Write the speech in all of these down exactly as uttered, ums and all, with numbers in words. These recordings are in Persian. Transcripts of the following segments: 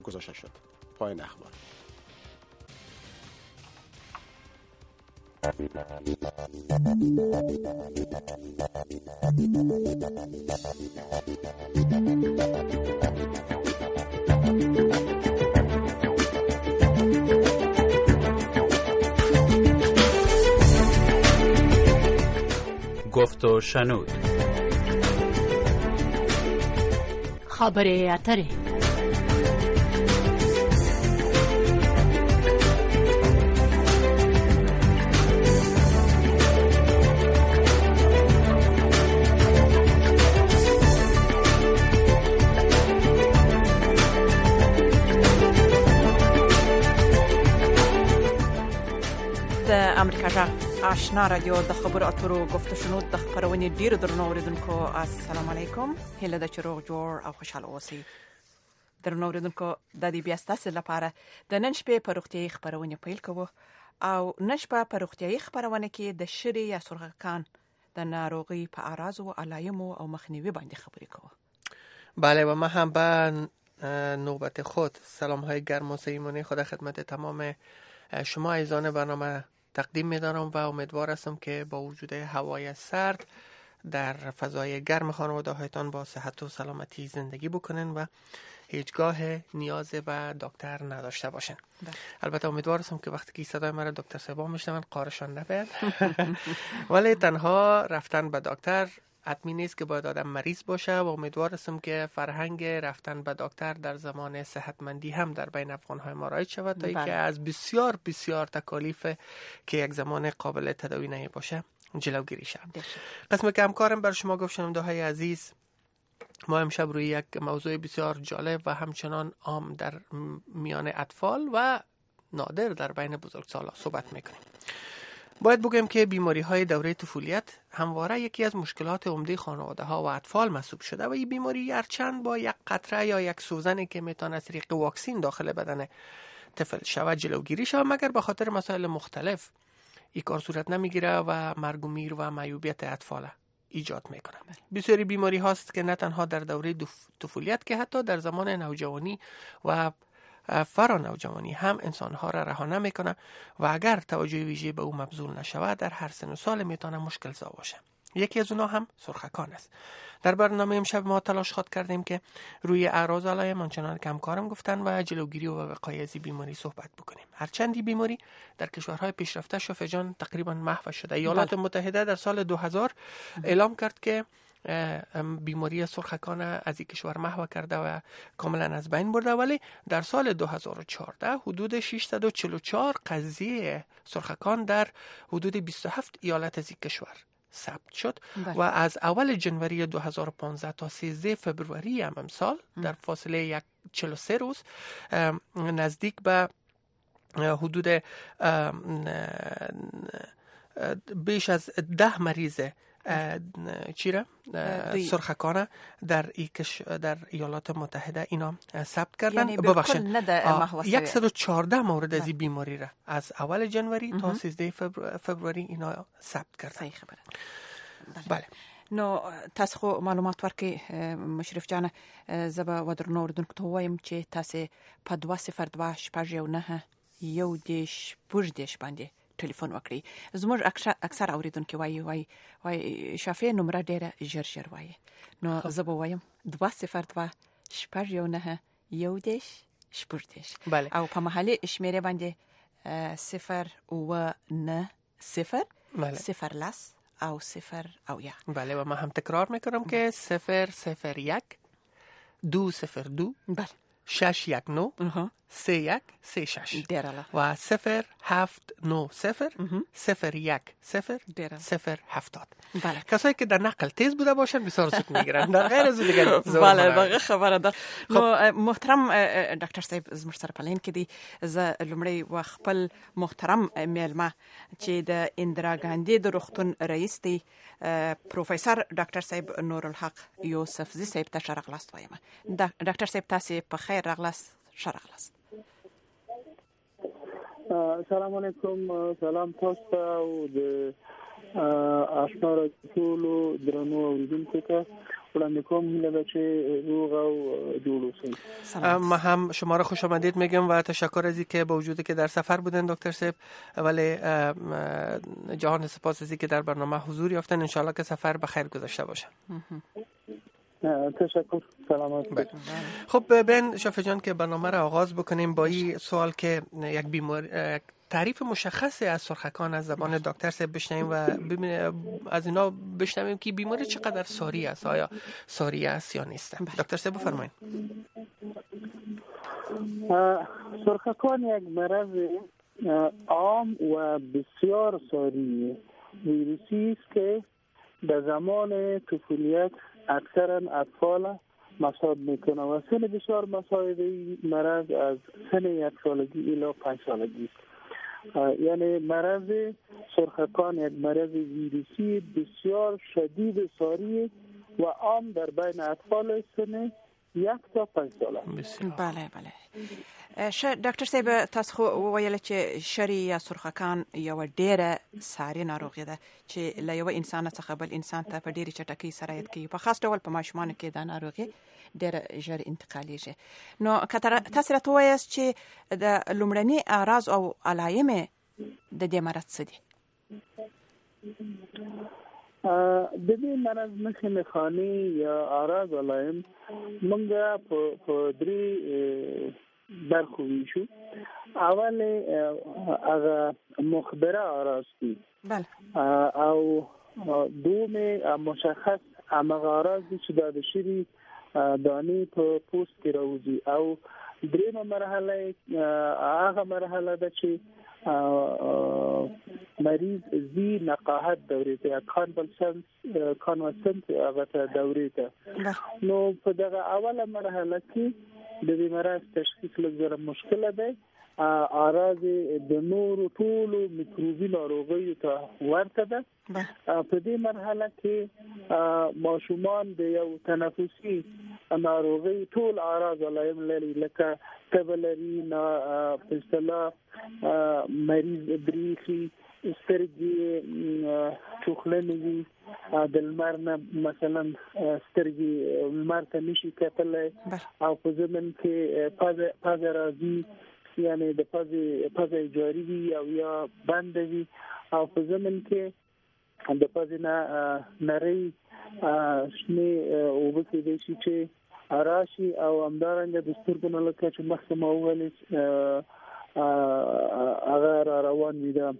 گذاشته شد. پایان اخبار. گفت و شنود. خبره اتره. د امریکا جغ آشنا رادیو د خبرو اترو گفت و شنود د خبرونې ډیر درنو اوریدونکو السلام علیکم. هله د چروغ جوړ او خوشاله اوسئ. درنو اوریدونکو د دې بیا ستاسو لپاره د نن شپې په روغتیايي خبرونه پیل کوو او نن شپه په روغتیايي خبرونه کې د شری یا سرخکان د ناروغي په اعراض او علایمو او مخنیوي باندې خبرې کوو. بله و ما هم به نوبت خود سلام های گرم و صمیمانه خود خدمت تمام شما عزیزان برنامه تقدیم می‌دارم و امیدوار هستم که با وجود هوای سرد در فضای گرم خانواده هایتان با صحت و سلامتی زندگی بکنن و هیچگاه نیاز به دکتر نداشته باشن. البته امیدوار هستم که وقتی که صدای مرا دکتر صاحبا میشنون قارشان نبرد. ولی تنها رفتن به دکتر حتمی نیست که باید آدم مریض باشه و امیدوار هستم که فرهنگ رفتن به دکتر در زمان صحتمندی هم در بین افغان‌های ما رایج شود تا اینکه از بسیار بسیار تکالیف که یک زمان قابل تداوی نمی باشه جلوگیری شود. قسم که همکارم بر شما گفت شنونده‌های عزیز، ما امشب روی یک موضوع بسیار جالب و همچنان عام در میان اطفال و نادر در بین بزرگسالان صحبت میکنیم. باید بگم که بیماری های دوره طفولیت همواره یکی از مشکلات عمده خانواده ها و اطفال محسوب شده و این بیماری هرچند با یک قطره یا یک سوزنی که میتونه از طریق واکسین داخل بدن طفل شود جلوگیری شود، مگر به خاطر مسائل مختلف این کار صورت نمیگیره و مرگ و میر و معیوبیت اطفال ایجاد میکنه. بسیاری بیماری هاست که نه تنها در دوره طفولیت که حتی در زمان نوجوانی و فرا نوجوانی هم انسانها را رها نمیکنه و اگر توجه ویژه به او مبذول نشود در هر سن و سال میتونه مشکل زا باشه. یکی از اونها هم سرخکان است. در برنامه امشب ما تلاش خود کردیم که روی اعراض علایم آنچنان که همکارم گفتن و جلوگیری و وقایع از بیماری صحبت بکنیم. هرچند این بیماری در کشورهای پیشرفته شفا جان تقریبا محو شده. ایالات متحده در سال دو هزار اعلام کرد که بیماری سرخکان از این کشور محو کرده و کاملا از بین برده، ولی در سال دو هزار و چهارده حدود ششصد و چهل و چهار قضیه سرخکان در حدود بیست و هفت ایالت از این کشور ثبت شد بله. و از اول جنوری دو هزار و پانزده تا سیزده فبروری هم امسال در فاصله یک چهل و سه روز نزدیک به حدود بیش از ده مریض چیره سرخکانه در ایکش در ایالات متحده اینا ثبت کردن. یعنی ببخشید صد و چهارده مورد از این بیماری را از اول جنوری تا سیزده فبروری اینا ثبت کردن. صحیح خبره. بله. نو تاسو خو معلومات ورکې مشرف جان زبا ودرنو اردوونکو ته وایم چې تاسو په دوه صفر دوه شپږ یو نه یو دیش پوج دیش باندې ټلیفون وکړي. زموږ اکثر اوریدونکو وایي وایي وایي شافعي نمبر ډیره ژر ژر وایي. نو زبا وایم دوه صفر دوه شپږ یو نه یو دیش شپږ دیش او په محلي شمیرې باندې صفر و نه صفر صفر لاس او صفر او یک. بله و ما هم تکرار میکنم که صفر صفر یک دو صفر دو بله شش یک نو سه یک سه شش دیراله و صفر هفت نو صفر صفر یک صفر صفر هفتاد. بله کسایی که در نقل تیز بوده باشن بسیار سوت میگیرن، در غیر از دیگه بله بغه خبره ده. نو محترم ډاکټر صاحب زموږ سره پلین کې دی ز لمړی و خپل محترم میلمه چې د اندرا ګاندی د روغتون رئیس دی پروفیسور ډاکټر صاحب نور الحق یوسفزی صاحب ته شرغلاست وایم. ډاکټر صاحب تاسو په خیر راغلاست. شرغلاست. سلام علیکم. سلام تاسو ته او د آشنا را ټول درنو اوریدونکو ته وړاندې کوم هیله چې روغ او جوړ اوسئ. ما هم شما را خوش آمدید میگم و تشکر از اینکه با وجودی که در سفر بودن دکتر صاحب، ولی جهان سپاس از اینکه در برنامه حضور یافتن. ان شاء الله که سفر به خیر گذشته باشه. تشکر. سلامت. خب بین شفیع جان که برنامه را آغاز بکنیم با این سوال که یک بیماری، یک تعریف مشخصی از سرخکان از زبان دکتر صاحب بشنویم و از اینا بشنویم که بیماری چقدر ساری است، آیا ساری است یا نیست. دکتر صاحب بفرمایید. سرخکان یک مرض عام و بسیار ساری ویروسی است که در زمان طفولیت اکثرا اطفال مصاب میکنه و سن بسیار مصاب مرض از سن یک سالگی الی پنج سالگی است. یعنی مرض سرخکان یک مرض ویروسی بسیار شدید ساری و عام در بین اطفال سن یک تا پنج ساله. بله بله. ش ډاکټر صاحب تاسو خو ویل چې شری یا سرخکان یو ډیره ساري ناروغي ده چې له یو انسان څخه بل انسان ته په ډیره چټکۍ سره کوي. په خاص ډول په ماشومانو کې دا ناروغي ډیره ژر انتقالیږي. نو کتر تاسو راته وایاست چې د لومړني اعراض او علایم د دې مرض څه دي؟ د دې مرض نښې نښانې یا اعراض علایم موږ په درې برخو ویشو. اول هغه مخبره اعراض دي. بله. او دوم مشخص هغه اعراض دي چې د شری دانی په پوست کې راوځي. او دریمه مرحله هغه مرحله ده چې مریض زی نقاهت دورې ته کانوالسنس کانوالسنس هغه دورې ته. نو په دغه اوله مرحله کې د دې مرض تشخیص لږ مشکل دی. اعراض د نورو ټولو میکروبي ناروغیو ته ورته ده. په دې مرحله کې ماشومان د یو تنفسي ناروغي ټول اعراض علایم لري، لکه تبه لري، په اصطلاح مریض بریخي، سترګې چوخلنې وي، د لمر نه مثلا سترګې لمر ته نشي کتلی، او په ضمن کې پزه راځي، یعنی د پزې پزې جاری وي او یا بند وي، او په ضمن کې د پزې نه نری شنه اوبه کېدای شي چې راشي، او همدارنګه د سترګو نه لکه چې مخکې ما وویل هغه را روان وي د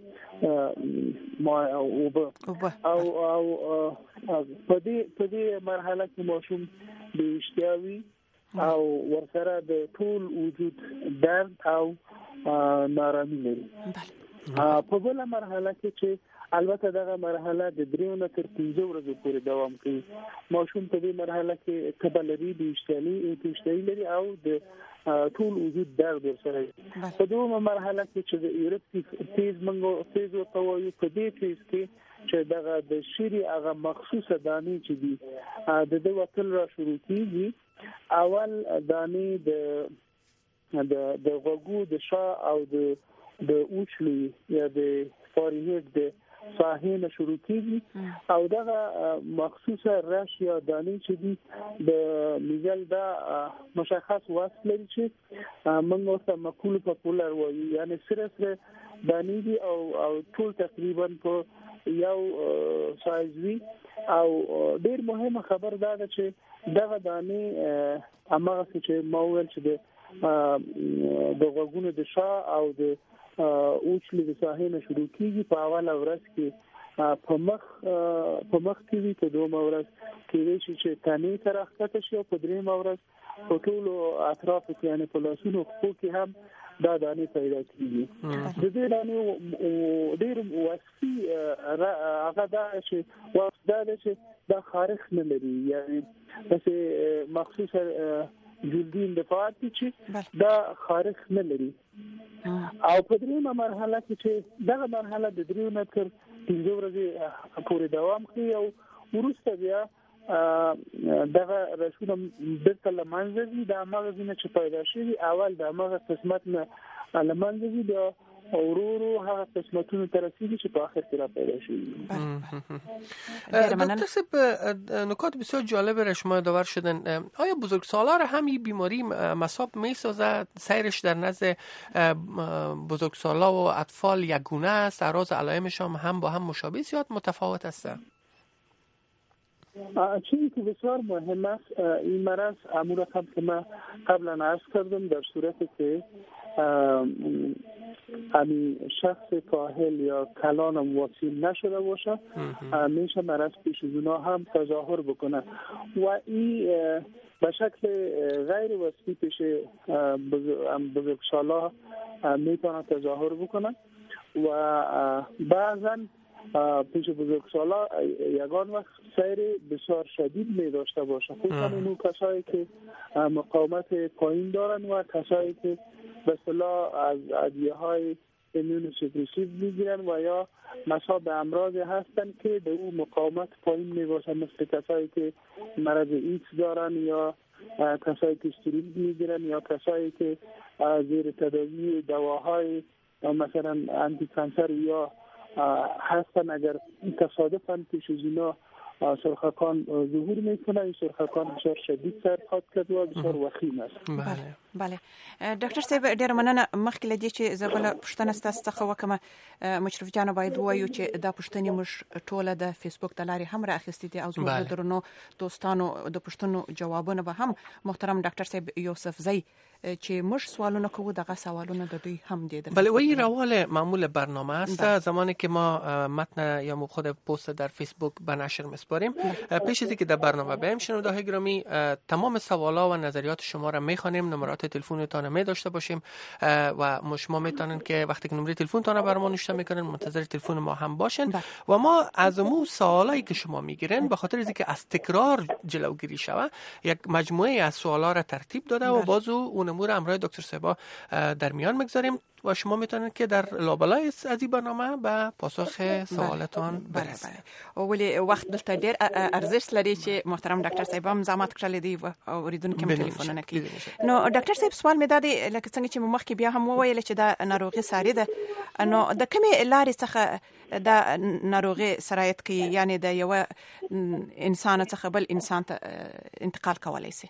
اوبه. او او په دې په دې مرحله کې ماشوم د اشتها وي او ورسره د ټول وجود درد او نارامي لري. په بله مرحله کې چې البته دغه مرحله د دریو نه تر پنځه ورځې پورې دوام کوي، ماشوم په دې مرحله کې تبه لري، د اشتهایي لري او د ټول وجود درد ورسره. په دومره مرحله کې چې د ایرپټیک فیز موږ فیز ورته وایو، په دې فیز کې چې دغه د شری هغه مخصوصه دانې چې دي د دې وتل را شروع کیږي. اول دانې د د غوږو د شا او د د اوچلي یا د فارینګ د ساحې نه شروع کیږي، او دغه مخصوصه رش یا دانې چې دي د میزل دا مشخص واسط لري چې موږ ورته مقول پاپولر وایو، یعنی سره سره دانې دي او او ټول تقریبا په یو سایز وي. او ډیر مهمه خبر دا ده چې دغه دانې هغه چې ما ویل چې د د غوږونو د شا او د اوچلي د ساحې نه شروع کیږي، په اوله ورځ کې په مخ په مخ کې وي، په دومره ورځ کې شي چې تنې تر راښکته شي، او په دریمه ورځ په ټولو اطرافو کې یعنی په لاسونو خو کې هم دا دانې پیدا کیږي. د دې دانې ډېر وصفي هغه دا چې وصف دا چې دا خارخ نه لري، یعنی داسې مخصوص جلدي اندفاعات دي چې دا خارخ نه لري. او په دریمه مرحله کې چې دغه مرحله د دریو نه تر پنځه ورځې پورې دوام کوي، او وروسته بیا دغه رسونه بیرته له منځه ځي. د هغه ځینې چې پیدا شوي اول د هغه قسمت نه له منځه ځي، بیا ورو ورو هغه قسمتونو ته رسیدي چې په آخر کې را پیدا شي. دکتر صاحب نکات بسیار جالب را شما داور شدن. آیا بزرگسالار هم این بیماری مصاب میسازد؟ سیرش در نزد بزرگسالا و اطفال یگونه است؟ اعراض علائمش هم هم با هم مشابه است یا متفاوت است؟ چیزی که بسیار مهم است این مرض امور رقم که من قبلا عرض کردم در صورتی که همین شخص کاهل یا کلان واصل نشده باشه میشه مرض پیش از اونا هم تظاهر بکنه و این به شکل غیر وصفی پیش بزرگسالا میتونه تظاهر بکنه و بعضا پیش بزرگسالا یگان وقت سیر بسیار شدید می داشته باشه، خصوصا اینو کسایی که مقاومت پایین دارن و کسایی که به اصطلاح از ادویه های ایمیون سپرسیو میگیرن و یا مصاب امراض هستن که به اون مقاومت پایین می باشه، مثل کسایی که مرض ایدز دارن یا کسایی که استروئید میگیرن یا کسایی که زیر تداوی دواهای مثلا آنتی کانسر یا هستن. اگر تصادفاً پیش از اینا سرخکان ظهور میکنه، این سرخکان بسیار شدید سر خواهد کرد و بسیار وخیم است. بله بله ډاکټر صاحب ډیر مننه. مخکې لدی چې زبله پښتنه ستاسو څخه وکم مشرف جان باید وایو چې دا پښتني مش ټوله د فیسبوک د لارې هم راخستې دي او زموږ درنو دوستانو د پښتنو جوابونه به هم محترم ډاکټر صاحب یوسف زئی چې مش سوالونه کوو دغه سوالونه د دوی هم دي. بله و این روال معمول برنامه است. زمانی که ما متن یا خود پست در فیسبوک به نشر میسپاریم پیش از اینکه در برنامه بریم شنونده‌های گرامی تمام سوالا و نظریات شما را میخوانیم، نمرات تلفنتان می داشته باشیم و شما میتونن که وقتی که نمره تلفنتان را برام نوشته میکنن منتظر تلفن ما هم باشین و ما از مو سوالایی که شما میگیرین به خاطر اینکه از تکرار جلوگیری شوه یک مجموعه از سوالا را ترتیب داده و بازو اون امور امرای دکتر صاحب در میان میگذاریم و شما میتونید که در لابلای از این برنامه به پاسخ سوالتان برسید. ولی وخت دلته ډیر ارزش لري چې محترم ډاکټر صاحب هم زحمت کړل دی او اوریدونکو هم ټلیفونونه کوي. نو ډاکټر صاحب سوال مې دادی لکه څنګه چې مخکې بیا هم وویل چې دا ناروغي ساري ده، نو د کومې لارې څخه دا ناروغي سرایت کوي، یعنی د یو انسان څخه بل انسان ته انتقال کولای شي؟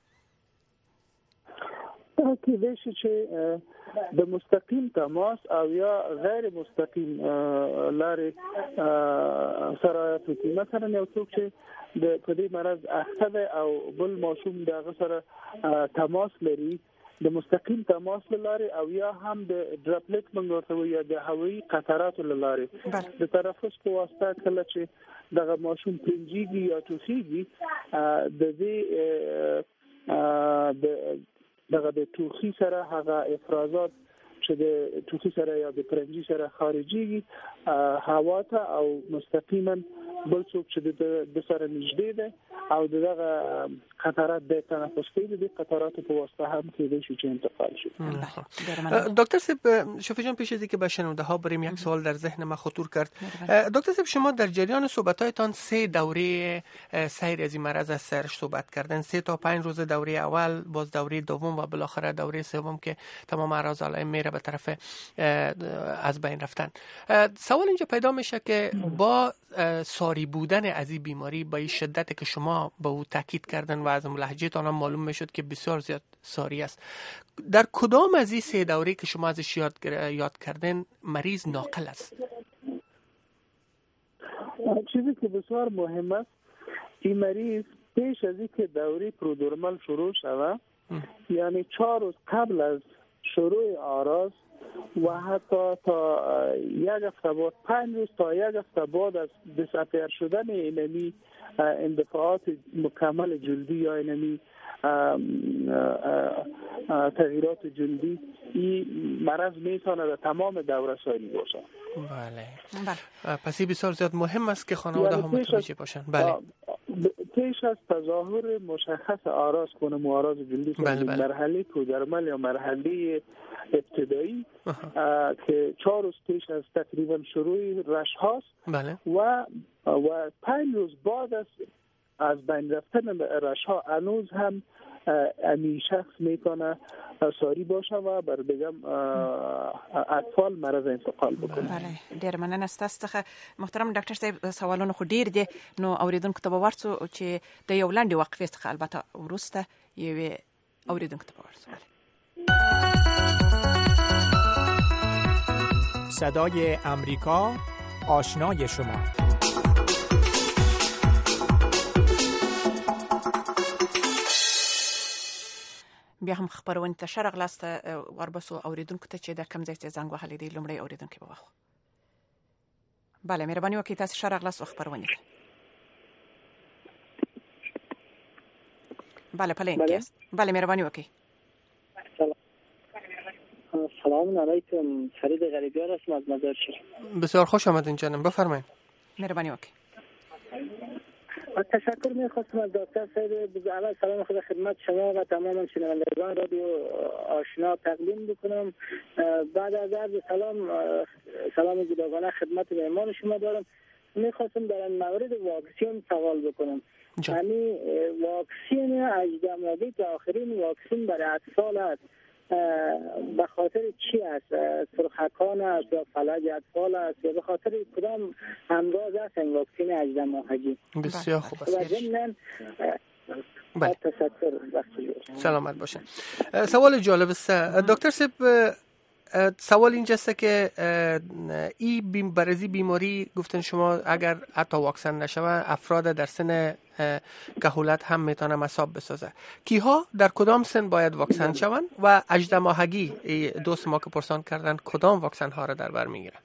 دا کېدای شي چې د مستقیم تماس او یا غیر مستقیم لارې سرایت وکړي. مثلا یو څوک چې د پدې مرض اخته ده او بل ماشوم دغه سره تماس لري د مستقیم تماس لارې او یا هم د ډراپلیټ منګورته یا د هوایي قطرات لارې د تنفس په واسطه کله چې دغه ماشوم پنجيږي یا ټوخیږي د دې د دغه د ټوخي سره هغه افرازات چې د ټوخي سره یا د پرنجي سره خارجيږي هوا ته او مستقیما بل څوک چې د سره نږدې ده او دغه قطرات د تنفس کوي د قطرات په واسطه هم کېدای شي چې انتقال شي. دکتر صاحب شفیع جان پیش از اینکه به شنونده ها بریم یک سوال در ذهن ما خطور کرد. دکتر صاحب شما در جریان صحبت‌هایتان سه دوره سیر از این مرض از سرش صحبت کردن، سه تا پنج روز دوره اول، باز دوره دوم و بالاخره دوره سوم که تمام اعراض علائم میره به طرف از بین رفتن. سوال اینجا پیدا میشه که با ساری بودن از این بیماری با این شدت که شما به او تاکید کردن و از لهجه‌تان هم معلوم میشد که بسیار زیاد ساری است، در کدام از این سه دوره که شما ازش یاد یاد کردن مریض ناقل است؟ چیزی که بسیار مهم است این مریض پیش از اینکه دوره پرودرمال شروع شود یعنی چهار روز قبل از شروع اعراض و حتی تا یک هفته بعد پنج روز تا یک هفته بعد از دیساپیر شدن اینمی اندفاعات مکمل جلدی یا اینمی تغییرات جلدی این مرض میتونه در تمام دوره ساری باشه. بله. پس این بسیار زیاد مهم است که خانواده ها متوجه باشند. بله. پیش از تظاهر مشخص اعراض کنم اعراض جلدی بله بله. مرحله پرودرمال یا مرحله ابتدایی که چهار روز پیش از تقریبا شروع رشح هاست بله. و و پنج روز بعد از از بین رفتن رشح ها هنوز هم امی شخص میتونه ساری باشه و بر دیگم اطفال مرض انتقال بکنه. بله ډیر مننه ستاسو څخه محترم ډاکټر صاحب. سوالونه خو ډیر دي نو اوریدونکو ته به ورڅو چې د یو لاندې وقفې څخه البته ورسته یو اوریدونکو ته به ورڅو. صدای امریکا آشنای شما. بیا هم خبرونه ته شرق لاست وربسو اوریدونکو ته چې د کم ځای ته زنګ وهلې دی لومړی اوریدونکو به واخو. بله مهرباني وکړئ تاسو شرق لاست خبرونه ته. بله پلین کیست. بله مهرباني وکړئ. سلام علیکم. فرید غریبیار هستم از مزار شریف. بسیار خوش آمدین جانم، بفرمایید. مهرباني وکړئ. تشکر می‌خواستم از دکتر صاحب. اول سلام خدا خدمت شما و تمام شنوندگان رادیو آشنا تقدیم بکنم. بعد از عرض سلام سلام جداگانه خدمت مهمان شما دارم. می‌خواستم در مورد واکسن سوال بکنم. یعنی واکسن هجده ماهگی که آخرین واکسن برای اطفال است، به خاطر چی است؟ سرخکان است یا فلج اطفال است یا به خاطر کدام امراض است این واکسن هجده ماهگی؟ بسیار خوب است. و ضمن بله. تشکر. سلامت باشین. سوال جالب است دکتر صاحب. سوال اینجاست که این بیم برزی بیماری گفتن شما اگر حتی واکسن نشوه افراد در سن کهولت هم میتونه مصاب بسازه. کیها در کدام سن باید واکسن شوند و هجده ماهگی دوست ما که پرسان کردن کدام واکسن ها را در بر میگیرن؟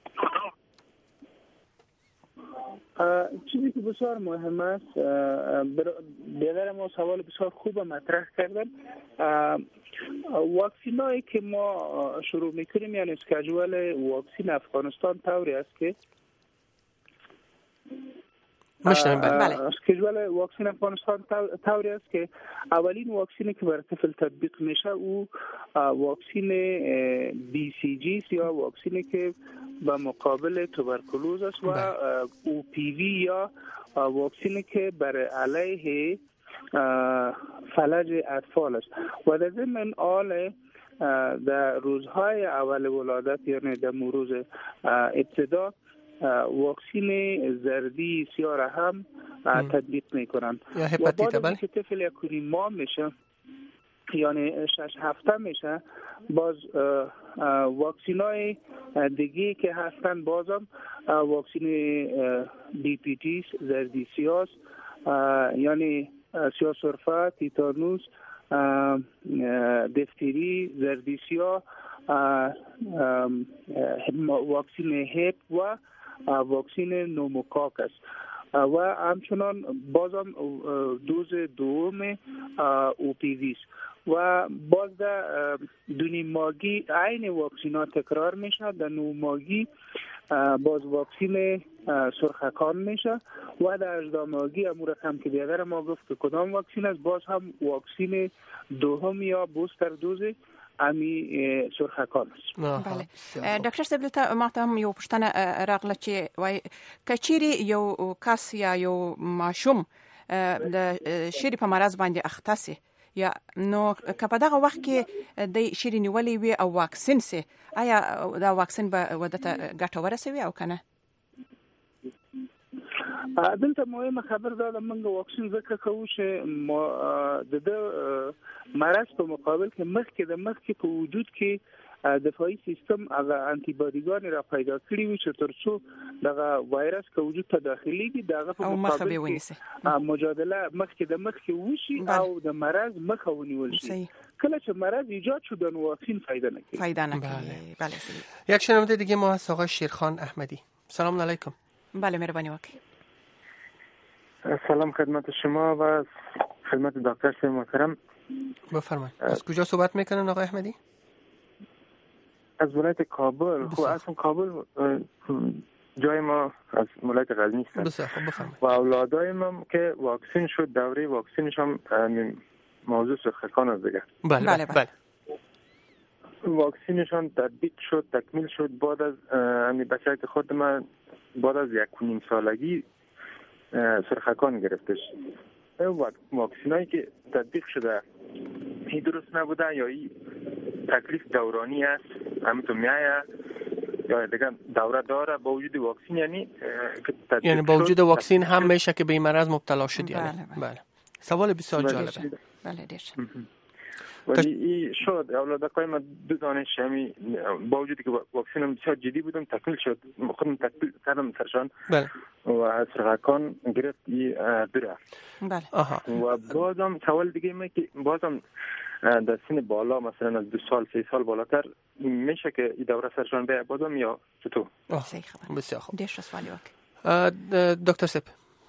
چیزی که بسیار مهم است، برادر ما سوال بسیار خوب مطرح کردن. واکسینایی که ما شروع میکنیم یعنی اسکیجول واکسین افغانستان طوری است که بله. اسکیجول واکسین افغانستان طوری است که اولین واکسینی که بر طفل تطبیق میشه او واکسین بی سی جی یا واکسینی که به مقابل توبرکلوز است و او پی وی یا واکسینی که بر علیه فلج اطفال است. و در ضمن آل در روزهای اول ولادت یعنی در روز ابتدا واکسین زردی سیاه هم تطبیق میکنن و بعد که طفل یک ماه میشه یعنی شش هفته میشه باز واکسین های دیگه که هستن بازم واکسین دی پی تی زردی سیاه یعنی سیاه سرفه، تیتانوس، دفتری، زردی سیاه، واکسین هپ و واکسین نوموکاک است و همچنان بازم دوز دوم او پی وی است و باز در دونی ماگی عین واکسین ها تکرار میشه. در نو ماگی باز واکسین سرخکان میشه و در هجده ماهگی امور رقم که بیادر ما گفت که کدام واکسین است باز هم واکسین دوم یا بوستر دوز امی سرخکان است. بله ډاکټر صاحب ته ماته هم یو پوښتنه راغله چې وای کچيري یو کس یا یو ماشوم د شری په مرز باندې اخته سي یا نو که په دغه وخت کې د شری نیولې وي او واکسین سي آیا دا واکسین به ودته ګټه ورسوي او کنه؟ دلته مهمه خبر دا ده موږ واکسین ذکر کوو چې د مرض په مقابل کې مخکې د مخکې په وجود کې دفاعي سیستم هغه انټي باډیګان را پیدا کړی وي چې ترڅو دغه وایرس که وجود ته داخليږي دغه په مقابل کې مجادله مخکې د مخکې وشي او د مرض مخه ونیول شي. کله چې مرض ایجاد شد نو واکسین فایده نکړي. فایده نکړي. بله. یک شنونده دیگه ما هست آقای شیرخان احمدی. سلام علیکم. بله مهربانی وکړئ. سلام خدمت شما و خدمت دکتر صاحب محترم. بفرمایید. از کجا صحبت میکنن آقای احمدی؟ از ولایت کابل. خب اصلا کابل جای ما از ولایت غزنی است. بسیار خوب بفرمایید. و اولادای ما که واکسین شد دوره واکسینش هم موضوع سرخکان است دیگه. بله بله بله. واکسینشان تطبیق شد تکمیل شد بعد از همین بچه‌ای خود من بعد از یک و نیم سالگی سرخکان گرفتش. واکسینایی که تطبیق شده این درست نبوده یا این تکلیف دورانی است همینطور میایه یا دیگه دوره داره با وجود واکسین یعنی یعنی با وجود واکسین هم میشه که به این مرض مبتلا شد یعنی بله بله. بله سوال بسیار جالبه. بله دیش ولی این شد اولادکای ما دو دانش همی با وجودی که واکسین هم بسیار جدی بودم تکمیل شد خودم تکمیل کردم سرشان بله و سرغکان گرفت این بره بله آها و بازم سوال دیگه اینه که بازم در سن بالا مثلا از دو سال سه سال بالاتر میشه که این دوره سرشان به بازم یا چطور؟ بسیار خوب. دیش سوالی وک دکتر سپ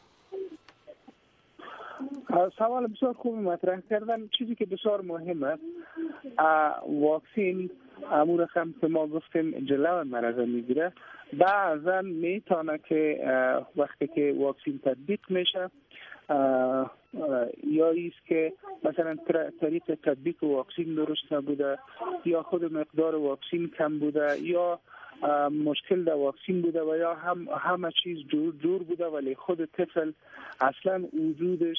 سوال بسیار خوبی مطرح کردن. چیزی که بسیار مهمه واکسین امور رقم که ما گفتیم جلو مرض میگیره بعضا میتونه که وقتی که واکسین تطبیق میشه یا ایست که مثلا طریق تطبیق واکسین درست نبوده یا خود مقدار واکسین کم بوده یا مشکل در واکسین بوده و یا هم همه چیز جور جور بوده ولی خود طفل اصلا وجودش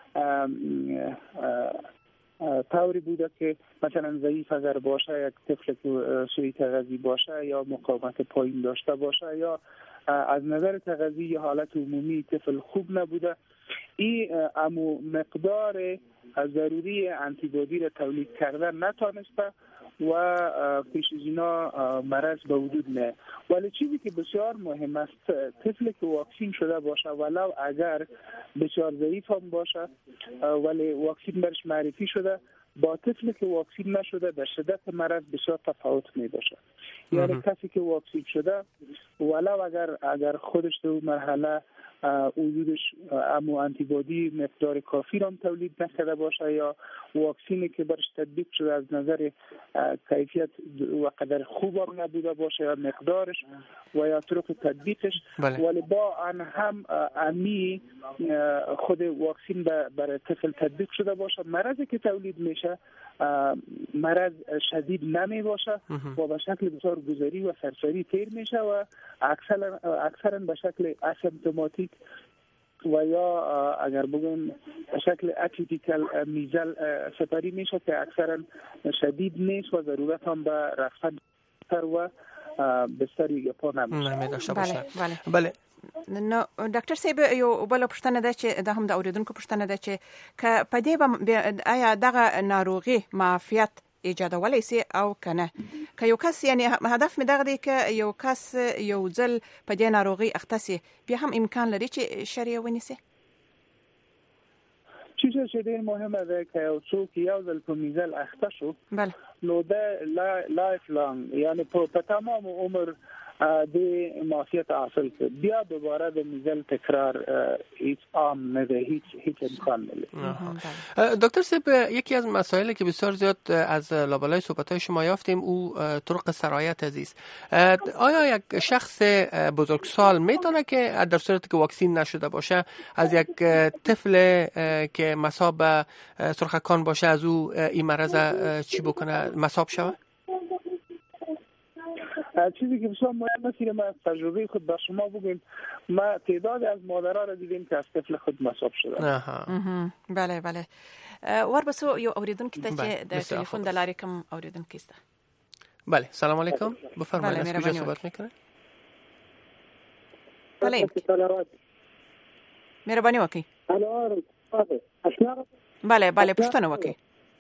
طوری بوده که مثلا ضعیف اگر باشه یک طفل که سوی تغذی باشه یا مقاومت پایین داشته باشه یا از نظر تغذی یا حالت عمومی طفل خوب نبوده این امو مقدار ضروری انتیبادی را تولید کردن نتانسته و پیش از اینا مرض به وجود نه. ولی چیزی که بسیار مهم است طفلی که واکسین شده باشه ولو اگر بسیار ضعیف هم باشه ولی واکسین برش معرفی شده با طفلی که واکسین نشده در شدت مرض بسیار تفاوت می باشه. یعنی کسی که واکسین شده ولو اگر اگر خودش در مرحله وجودش امو انتیبادی مقدار کافی را تولید نکرده باشه یا واکسینی که برش تطبیق شده از نظر کیفیت و قدر خوب هم نبوده باشه یا مقدارش و یا طرق تطبیقش بله. ولی با آن هم امی خود واکسین برای طفل تطبیق شده باشه مرضی که تولید میشه مرض شدید نمی باشه و به شکل بسیار گذری و سرسری تیر میشه و اکثرا اکثرا به شکل اسیمپتوماتیک و یا اگر بگیم به شکل اتیپیکال میزل سپری میشه که اکثرا شدید نیست و ضرورت هم به رفتن و بستری یا پا نمی داشته باشه. بله بله, بله. نو ډاکټر صاحب یو بل پوښتنه ده چې د هم د اوریدونکو پوښتنه ده چې ک په دې آیا دغه ناروغي معافیت ایجادولای سي او کنه که یو کس یعنی هدف می دغه دی که یو کس یو ځل په دې ناروغي اخته سي بیا هم امکان لري چې شریعه ونیسي. چیزی چې ډېر مهمه ده که یو څوک یو ځل په میزل اخته شو بله نو ده لایف لانگ یعنی په تمام عمر د معافیت حاصل کرد بیا دوباره د میزل تکرار هیچ عام نه ده هیچ هیچ امکان نه. دکتر صاحب یکی از مسائلی که بسیار زیاد از لابلای صحبت‌های شما یافتیم او طرق سرایت عزیز آیا یک شخص بزرگسال میتونه که در صورتی که واکسین نشده باشه از یک طفل که مصاب سرخکان باشه از او این مرض چی بکنه مصاب شود؟ چیزی که بسیار مهم است که ما تجربه خود با شما بگیم ما تعداد از مادرها را دیدیم که از طفل خود مصاب شدن. بله بله وربسو یو اوریدونکو ته چې د ټلیفون د لارې کوم اوریدونکو است. بله سلام علیکم بفرمایید از کجا صحبت میکنه؟ بله مهرباني وکړئ. بله بله پوښتنه وکړئ.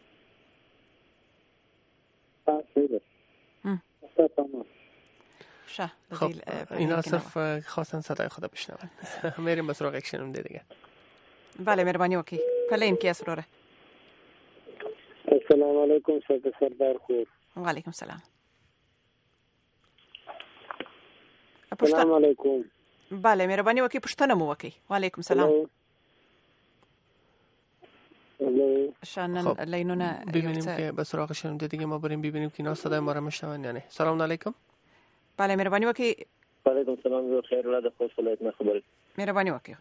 خب اینا صرف خواستن صدای خدا بشنون. میریم به سراغ یک شنونده دیگه. بله مهربانی وکړئ. کله این کیس وروره. السلام علیکم سردار خور. و علیکم السلام. السلام علیکم. بله مهربانی وکړئ پوښتنه مو وکړئ. و علیکم السلام. شانن لینونه ببینیم که به سراغ شنونده دیگه ما بریم ببینیم که اینا صدای ما را میشنون یا نه. سلام علیکم. بله مهربانی وکړئ. وعلیکم سلام خیر ولاده خوش ولایت نه خبرې. مهربانی وکړئ.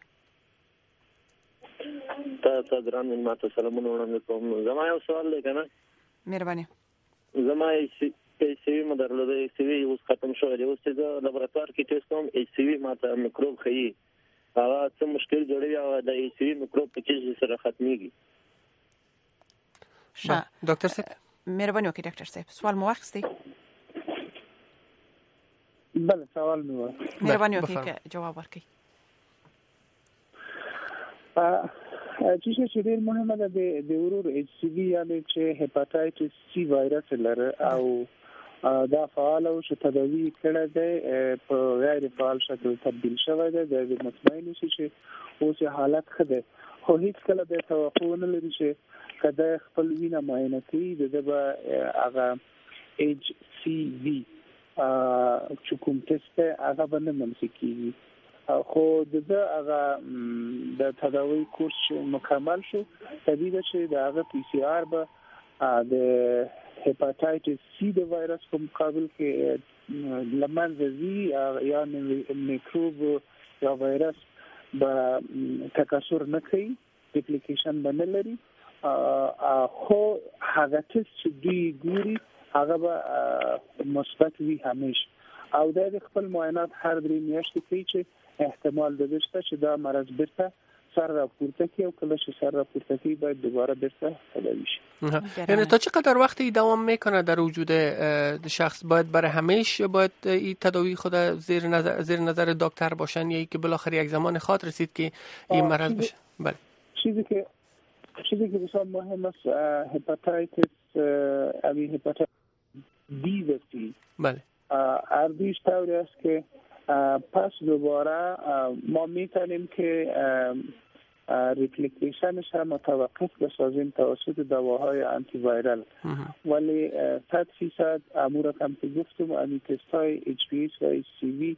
تاسو درام من ماته سلامونه وړاندې کوم. زما یو سوال دی کنه. مهربانی. زما ای سی وی مدرلوده ای سی وی اوس ختم شو دی اوس د لابراتوار کې ټیسټ کوم ای سی وی ماته میکروب خي. هغه څه مشکل جوړوي او د ای سی وی میکروب په کې سره ختميږي. ښه دکتر صاحب مهرباني وکړئ ډاکټر صاحب سوال مو واخیستی بله سوال مې و مهرباني وکړئ که جواب ورکړئ چیزی که ډېر مهمه ده د ورور ایچ سی وی یعنی چې هپاتایتس سی وایرس لري او دا فعال او چې تداوی کړه ده په غیر فعال شکل تبدیل شوی ده د مطمئن اوسئ چې اوس حالت ښه ده خو هیڅ کله به توقع نه لري چې کله خپل وینه معاینه کوي د به هغه ایچ سی وی چې کوم تست هغه باندې منسي کیږي خو د هغه د تداوی کورس مکمل شو طبیعي ده چې د هغه پی سی آر به د هپاتایتس سی د وایرس په مقابل کې لمنځه ځي یا میکروب یا وایرس به تکثر نه کوي ډپلیکیشن به نه لري خو هغه تست چې دوی ګوري هغه به مثبت وي همیشه او د خپل معاینات هر درې میاشتې کوي چې احتمال ده چې دا مرض بیرته سر راپورته کی او کله چې سر راپورته کی باید دوباره بیرته تداوی شي. یعنی تا چقدر وقتی دوام میکنه در وجود شخص باید برای همیشه باید این تداوی خود زیر نظر زیر نظر دکتر باشن یا که بالاخره یک زمان خاطر رسید که این مرض بشه؟ بله. چیزی که چیزی که بسیار مهم است هپاتایتس امی هپاتایتس بی و سی. بله. اردیش طوری است که پس دوباره ما میتونیم که ریپلیکیشنش هم متوقف بسازیم توسط دواهای آنتی وایرال ولی صد فیصد امور کم که گفتم امی تست های اچ پی ایس و اچ سی وی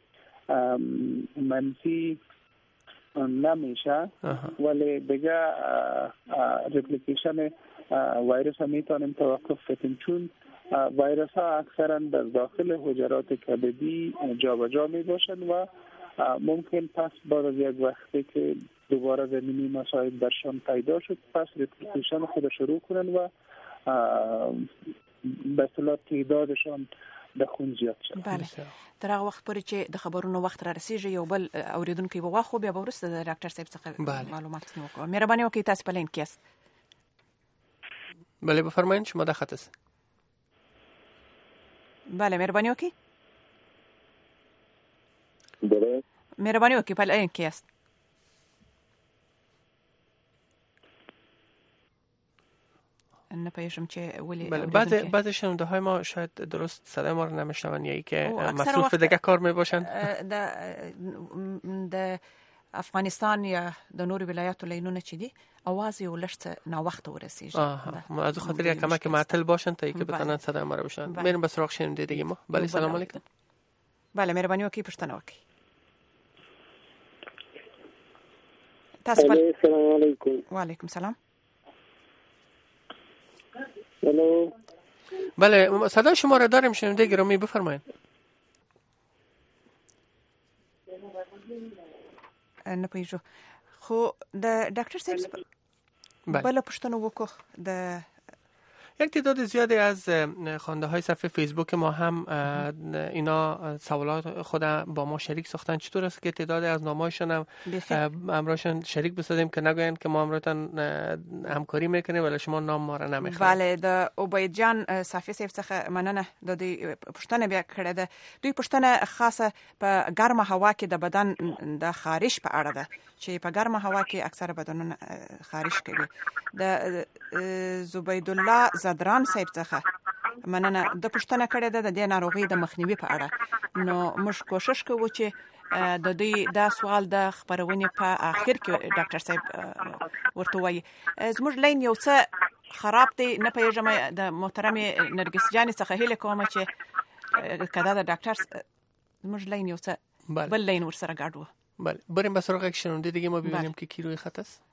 منفی نمیشه ولی دیگه ریپلیکیشن وایرس هم میتونیم توقف بدیم چون وایرس ها اکثرا در داخل حجرات کبدی جابجا می باشند و ممکن پس بعد از یک وقتی که دوباره زمینی مسائل درشان پیدا شد پس ریپلیکیشن خود شروع کنند و به اصطلاح تعدادشان د خون زیات شد. بله. در هغه وخت پورې چې د خبرونو وخت را رسیږي یو بل اوریدونکو به واخو بیا وروسته د ډاکټر صاحب څخه معلومات وکړو. مهرباني وکړئ تاسو په لین کې است. بله بفرمایید شما در خط است. بله مهرباني وکړئ. بله مهرباني وکړئ په لین کې است. نه پېژم چې ولی بله بعض بعض شنونده های ما شاید درست صدای ما رو نمیشنون یا ای که مصروف دیگه کار میباشن د د افغانستان یا د نور ولایاتو لینونه چې دي اواز یو لشت نا وخت ورسیږي ما از خاطر یک کمک معطل باشن تا اینکه بتونن صدای ما رو بشن. بریم به سراغ شنونده دیگه ما. بله سلام علیکم. بله مهرباني وکړئ پښتنه وکړئ. تاسو السلام علیکم. و علیکم سلام. الو. بله صدای شما را داریم شنونده گرامی بفرمایید. نه پېژو خو د ډاکټر صاحب بله پښتنه وکړو د یک تعداد زیادی از خواننده های صفحه فیسبوک ما هم اینا سوالات خود با ما شریک ساختن. چطور است که تعدادی از نامه‌هاشون هم امراشون شریک بسازیم که نگوین که ما امراتون همکاری میکنیم ولی شما نام ما را نمیخواین. بله د عبید جان صفحه صاحب څخه مننه د دې پښتنه بیا کړه ده. دوی پښتنه خاصه په ګرمه هوا کې د بدن د خارش په اړه ده چې په ګرمه هوا کې اکثره بدنونه خارش کوي. د زبید الله زدران صاحب څخه مننه د پښتنه کړه ده د دې ناروغي د مخنیوي په اړه. نو موږ کوشش کوو چې د دې دا سوال د خبرونې په اخر کې ډاکټر صاحب ورته وایي. زموږ لین یو څه خراب دی نه پېژنم د محترمه نرګس جان څخه هیله کوم چې کدا د ډاکټر زموږ لین یو څه بل لین ورسره گاډو. بله بریم به سراغ یک شنونده دیگه ما ببینیم که کی روی خط است.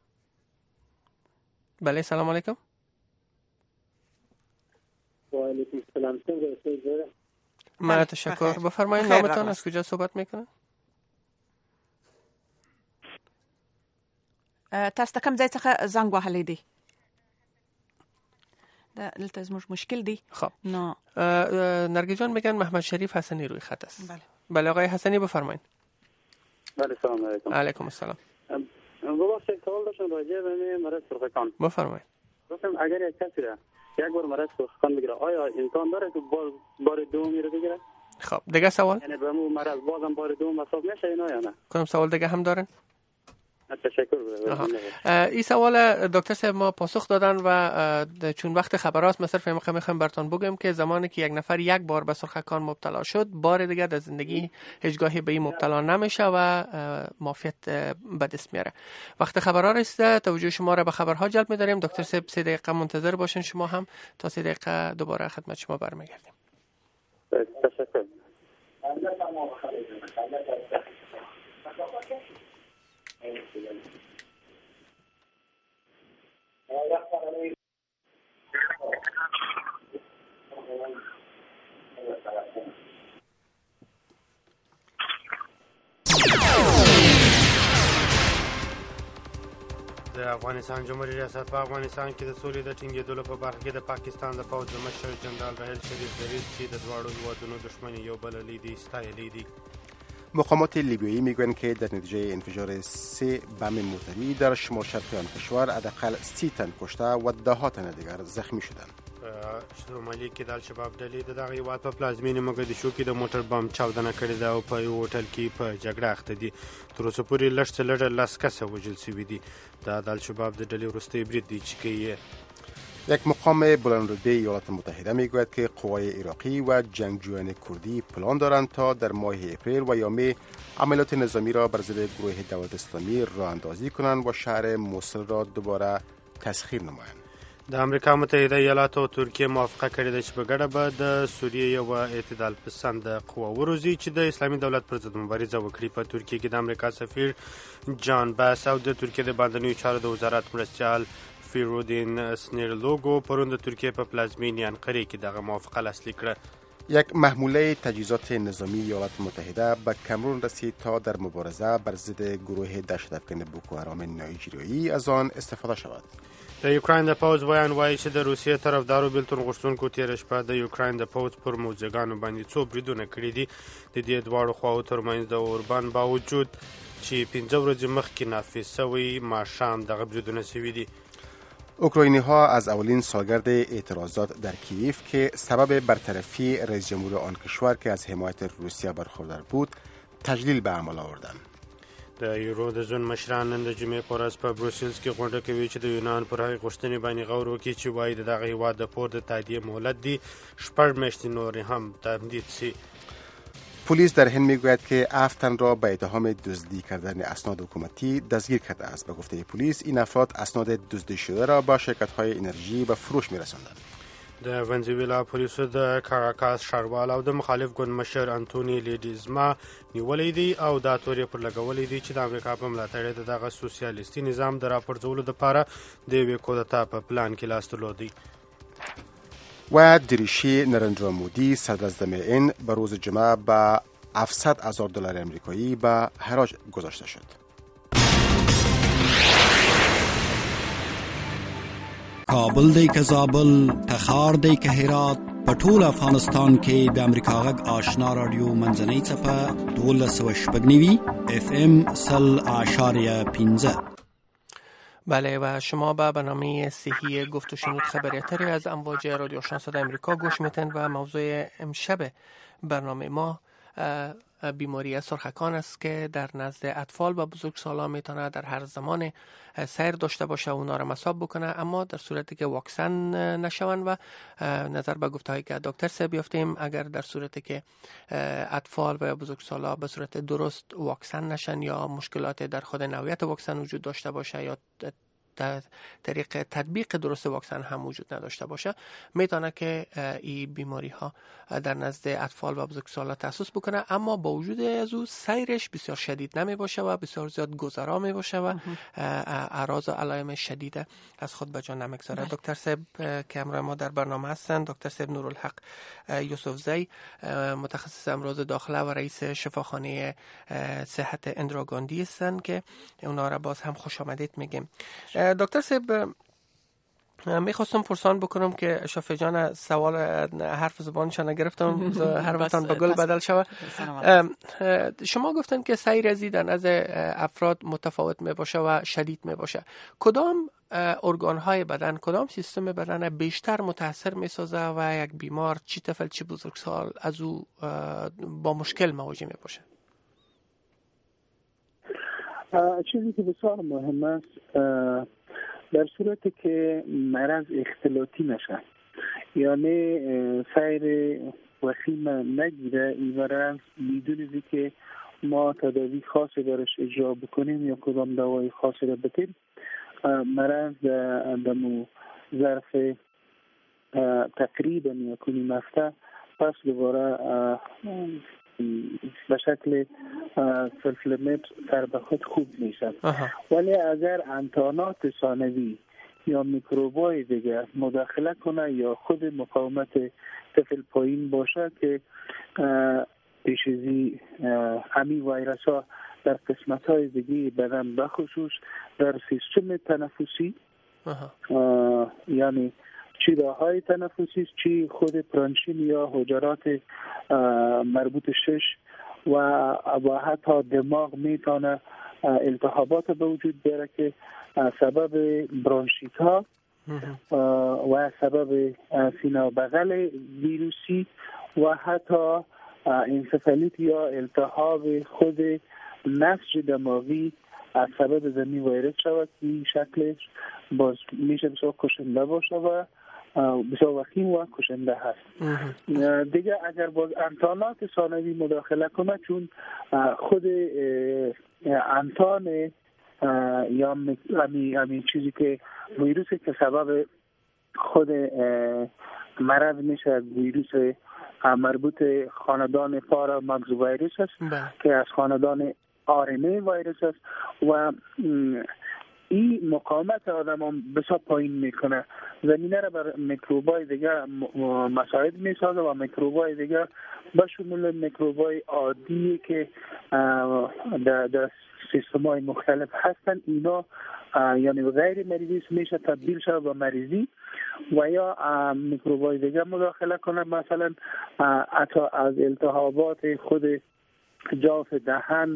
بله سلام علیکم. و علیکم السلام. څنګه ما تشکر. بفرمایید نامتان از کجا صحبت میکنن؟ تاسو کوم ځای څخه زنګ وهلی دی؟ دلته زموږ مشکل دی. خب نو نرگس جان میگن محمد شریف حسنی روی خط است. بله بله آقای حسنی بفرمایید. بله سلام علیکم. علیکم السلام. بابا سوال داشتم راجع به مرض سرطان. بفرمایید. گفتم اگر یک کسی را یک بار مرض سخن بگیره آیا امکان داره که بار بار دومی رو بگیره؟ خب دیگه سوال؟ یعنی به مو مرض بازم بار دوم حساب میشه اینا یا نه؟ کنم سوال دیگه هم دارن؟ تشکر. این سوال دکتر صاحب ما پاسخ دادن و چون وقت خبرات ما صرف میخوایم براتون بگم که زمانی که یک نفر یک بار به سرخکان مبتلا شد بار دیگه در زندگی هیچگاهی به این مبتلا نمیشه و معافیت به دست میاره. وقت خبرها رسیده، توجه شما را به خبرها جلب می‌داریم. دکتر صاحب سه دقیقه منتظر باشین، شما هم تا سه دقیقه دوباره خدمت شما برمیگردیم. تشکر. د افغانستان جمهوریت ریاست په افغانستان کې د سولې د ټینګېدلو په برخه کې د پاکستان د پوځ د مشر جنرال راحیل شریف دریځ چې د دواړو هیوادونو دشمنی یو بللی دی ستایلی دی. مقامات لیبیایی میگویند که در نتیجه انفجار سه بم موتوری در شمال شرقی آن کشور حداقل سی تن کشته و ده ها تن دیگر زخمی شدند. شمالي کې د الشباب ډلې د دغه هیواد په پلازمینې موګدیشو کې د موټر بم چاودنه کړې ده او په یو هوټل کې په جګړه اخته دي. تر اوسه پورې لږ څه لږه لس کسه وژل شوي دي. دا د الشباب د ډلې وروستی برید دی چې کوي. یک مقام بلندرتبه ایالات متحده میگوید که قوای عراقی و جنگجویان کردی پلان دارند تا در ماه اپریل و یا می عملیات نظامی را بر ضد گروه دولت اسلامی راه اندازی کنند و شهر موصل را دوباره تسخیر نمایند. د امریکا متحده ایالات او ترکیه موافقه کړې ده چې په ګډه به د سوریې یو اعتدال پسند قوه وروزي چې د اسلامي دولت پر ضد مبارزه وکړي. په ترکیه کې د امریکا سفیر جان باس او د ترکیه د بهرنیو چارو د وزارت مرستیال فیرودین سنیرلوگو پرون د ترکیه په پلازمینې انقره کې دغه موافقه لاسلیک کړه. یک محموله تجهیزات نظامی ایالات متحده به کامرون رسید تا در مبارزه بر ضد گروه دهشت‌افکن بوکو حرام نایجریایی از آن استفاده شود. د یوکراین د پوځ بیان وایي چې د روسیې طرفدارو بیلتون غوښتونکو تېره شپه د یوکراین د پوځ پر موزګانو باندې څو بریدونه کړي دي. د دې دواړو خواو ترمنځ د اوربان باوجود چې پنځه ورځې مخکې نافذ شوی ماښام دغه بریدونه شوي دي. اوکراینی ها از اولین سالگرد اعتراضات در کییف که سبب برطرفی رئیس جمهور آن کشور که از حمایت روسیه برخوردار بود تجلیل به عمل آوردند. د یورو د ځون مشران نن د جمعې په ورځ په بروسلز کې غونډه کوي چې د یونان پر هغې غوښتنې باندې غور وکړي چې وایي د دغه هېواد د پور د تادیې مهلت دی شپږ میاشتې نورې هم تمدید شي. پلیس در هند میگوید که هفت تن را به اتهام دزدی کردن اسناد حکومتی دستگیر کرده است. به گفته پلیس این افراد اسناد دزدی شده را به شرکت‌های انرژی به فروش می‌رساندند. د ونزویلا پولیسو د کاراکاس ښاروال او د مخالف ګوند مشر انټوني لیډیزما نیولې دي او دا تورې پر لګولې دي چې د امریکا په ملاتړ د دغه سوسیالیستي نظام د راپرځولو لپاره د یوې کودتا په پلان کې لاس درلود. و دریشی نرندرا مودی صدر اعظم هند به روز جمعه به هفتصد هزار دلار امریکایی به حراج گذاشته شد. کابل دی که زابل، تخار دی که هرات، په ټول افغانستان کې د امریکا غږ آشنا رادیو منځنۍ څپه دولس سوه شپږ نوي اف ام سل اعشاریه پنځه. بله و شما به برنامه صحی گفت و شنود خبریتری از امواج رادیو آشنا صدای امریکا گوش میتین و موضوع امشب برنامه ما بیماری سرخکان است که در نزد اطفال و بزرگسالان میتونه در هر زمان سیر داشته باشه و اونا را مصاب بکنه، اما در صورتی که واکسن نشون و نظر به گفتهایی که دکتر صاحب یافتیم اگر در صورتی که اطفال و بزرگسالان به صورت درست واکسن نشن یا مشکلات در خود نوعیت واکسن وجود داشته باشه یا طریق تطبیق درست واکسن هم وجود نداشته باشه میتونه که این بیماری ها در نزد اطفال و بزرگسالان تحسس بکنه، اما با وجود از او سیرش بسیار شدید نمی باشه و بسیار زیاد گذرا می باشه و اعراض و علائم شدید از خود به جا نمیگذاره. دکتر صاحب که امروز ما در برنامه هستند، دکتر صاحب نورالحق یوسفزی متخصص امراض داخله و رئیس شفاخانه صحت اندرا گاندی هستند که اونا را باز هم خوش آمدید میگیم. دکتر صاحب میخواستم پرسان بکنم که شفیع جان سوال حرف زبانشان نگرفتم هر وقتان به گل بدل شود. شما گفتن که سیر ازی در نزد افراد متفاوت می باشه و شدید می باشه. کدام ارگان های بدن، کدام سیستم بدن بیشتر متاثر می سازه و یک بیمار چی طفل چی بزرگسال از او با مشکل مواجه می باشه؟ چیزی که بسیار مهم است در صورتی که مرض اختلاطی نشه، یعنی سیر وخیم نگیره این مرض بدون که ما تداوی خاصی درش اجرا بکنیم یا کدام دوای خاصی را بدیم، مرض در ظرف تقریبا یکونیم هفته پس دوباره به شکل سلفلمت سر به خود خوب میشد. ولی اگر انتانات ثانوی یا میکروبای دیگر مداخله کنه یا خود مقاومت طفل پایین باشه که پیشزی همی ویروس ها در قسمت های دیگه بدن بخصوص در سیستم تنفسی یعنی چی راههای تنفسی چی خود پرانشین یا حجرات مربوط شش و و حتی دماغ میتونه التهابات به وجود بیاره که سبب برانشیت ها و سبب سینه و بغل ویروسی و حتی انسفالیت یا التهاب خود نسج دماغی از سبب زمین ویروس شود که شکلش باز میشه بسیار کشنده باشه و بسیار وخیم و کشنده هست. دیگه اگر باز انتانات ثانوی مداخله کنه، چون خود انتان یا همین چیزی که ویروسی که سبب خود مرض میشه ویروس مربوط خاندان پارا ماکس ویروس است که از خاندان آر ان ای ویروس است و این مقاومت آدم هم بسیار پایین میکنه، زمینه را بر میکروبای دیگر مساعد میسازه و میکروبای دیگر بشمول میکروبای عادی که در, در سیستم های مختلف هستن، اینا یعنی غیر مریضی میشه تبدیل شد به مریضی و یا میکروبای دیگر مداخله کنه، مثلا حتی از التهابات خود جاف دهن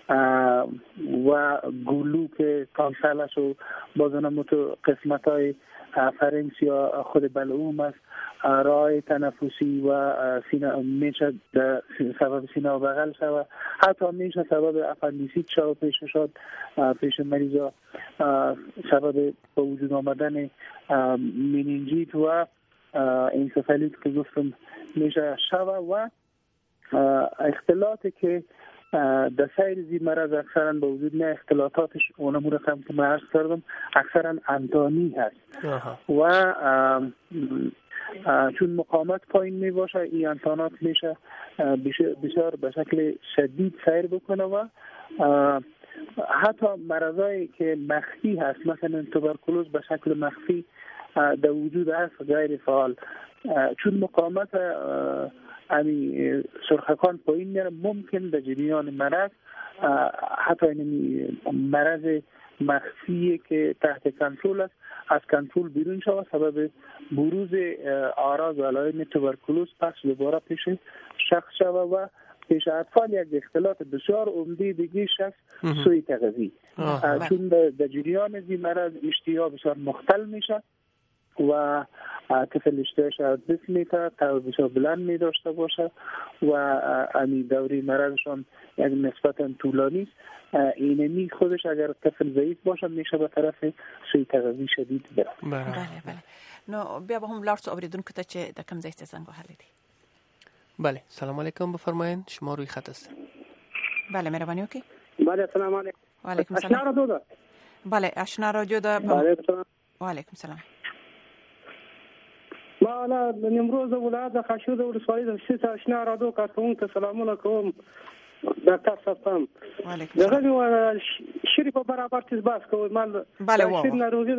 و گلوک تانسلش و بازنمو تو قسمت های فرنس یا خود بلعوم است، راه تنفسی و سینه میشه سبب سینه و بغل شود، حتی میشه سبب اپندیسیت شود پیش شد پیش مریضا، سبب به وجود آمدن مینینجیت و انسفالیت که گفتم میشه شود و اختلاطی که در سایر زی مرض اکثرا با وجود نه اختلاطاتش اونمون رقم که من عرض کردم اکثرا انتانی هست و چون مقاومت پایین می باشه این انتانات میشه بسیار به شکل شدید سیر بکنه و حتی مرضایی که مخفی هست مثلا توبرکولوز به شکل مخفی در وجود هست غیر فعال، چون مقاومت یعنی سرخکان پایین میره ممکن در جریان مرض حتی این مرض مخفی که تحت کنترل است از کنترل بیرون شود، سبب بروز آراز و علائم توبرکولوز پس دوباره پیش شخص شود و پیش اطفال یک اختلاط بسیار عمده دیگه است سوی تغذیه، چون در جریان زی مرض اشتها بسیار مختل میشه و طفل اشتهاش از دست میتره تا بسیار بلند می داشته باشه و امی دوری مرضشان یک نسبتا طولانی است، اینمی خودش اگر طفل ضعیف باشه میشه به طرف سوی تغذیه شدید بره. بله بله. نو بیا به هم لارس اوریدونکو ته چې د کوم ځای څخه زنګ وهلی دی. بله سلام علیکم بفرمایید، شما روی خط هستید. بله مهربانی وکړئ. بله سلام علیکم. و علیکم السلام. اشنا رادیو ده. بله اشنا رادیو ده. و علیکم السلام. ما انا نمروز ولایت خاشود ولسوالۍ د سیس اشنا رادیو کارکونکو سلامونه کوم ډاکټر صاحب. وعلیکم السلام. دغه شریف برابر تیز باس کوي مال بله و شیر ناروغي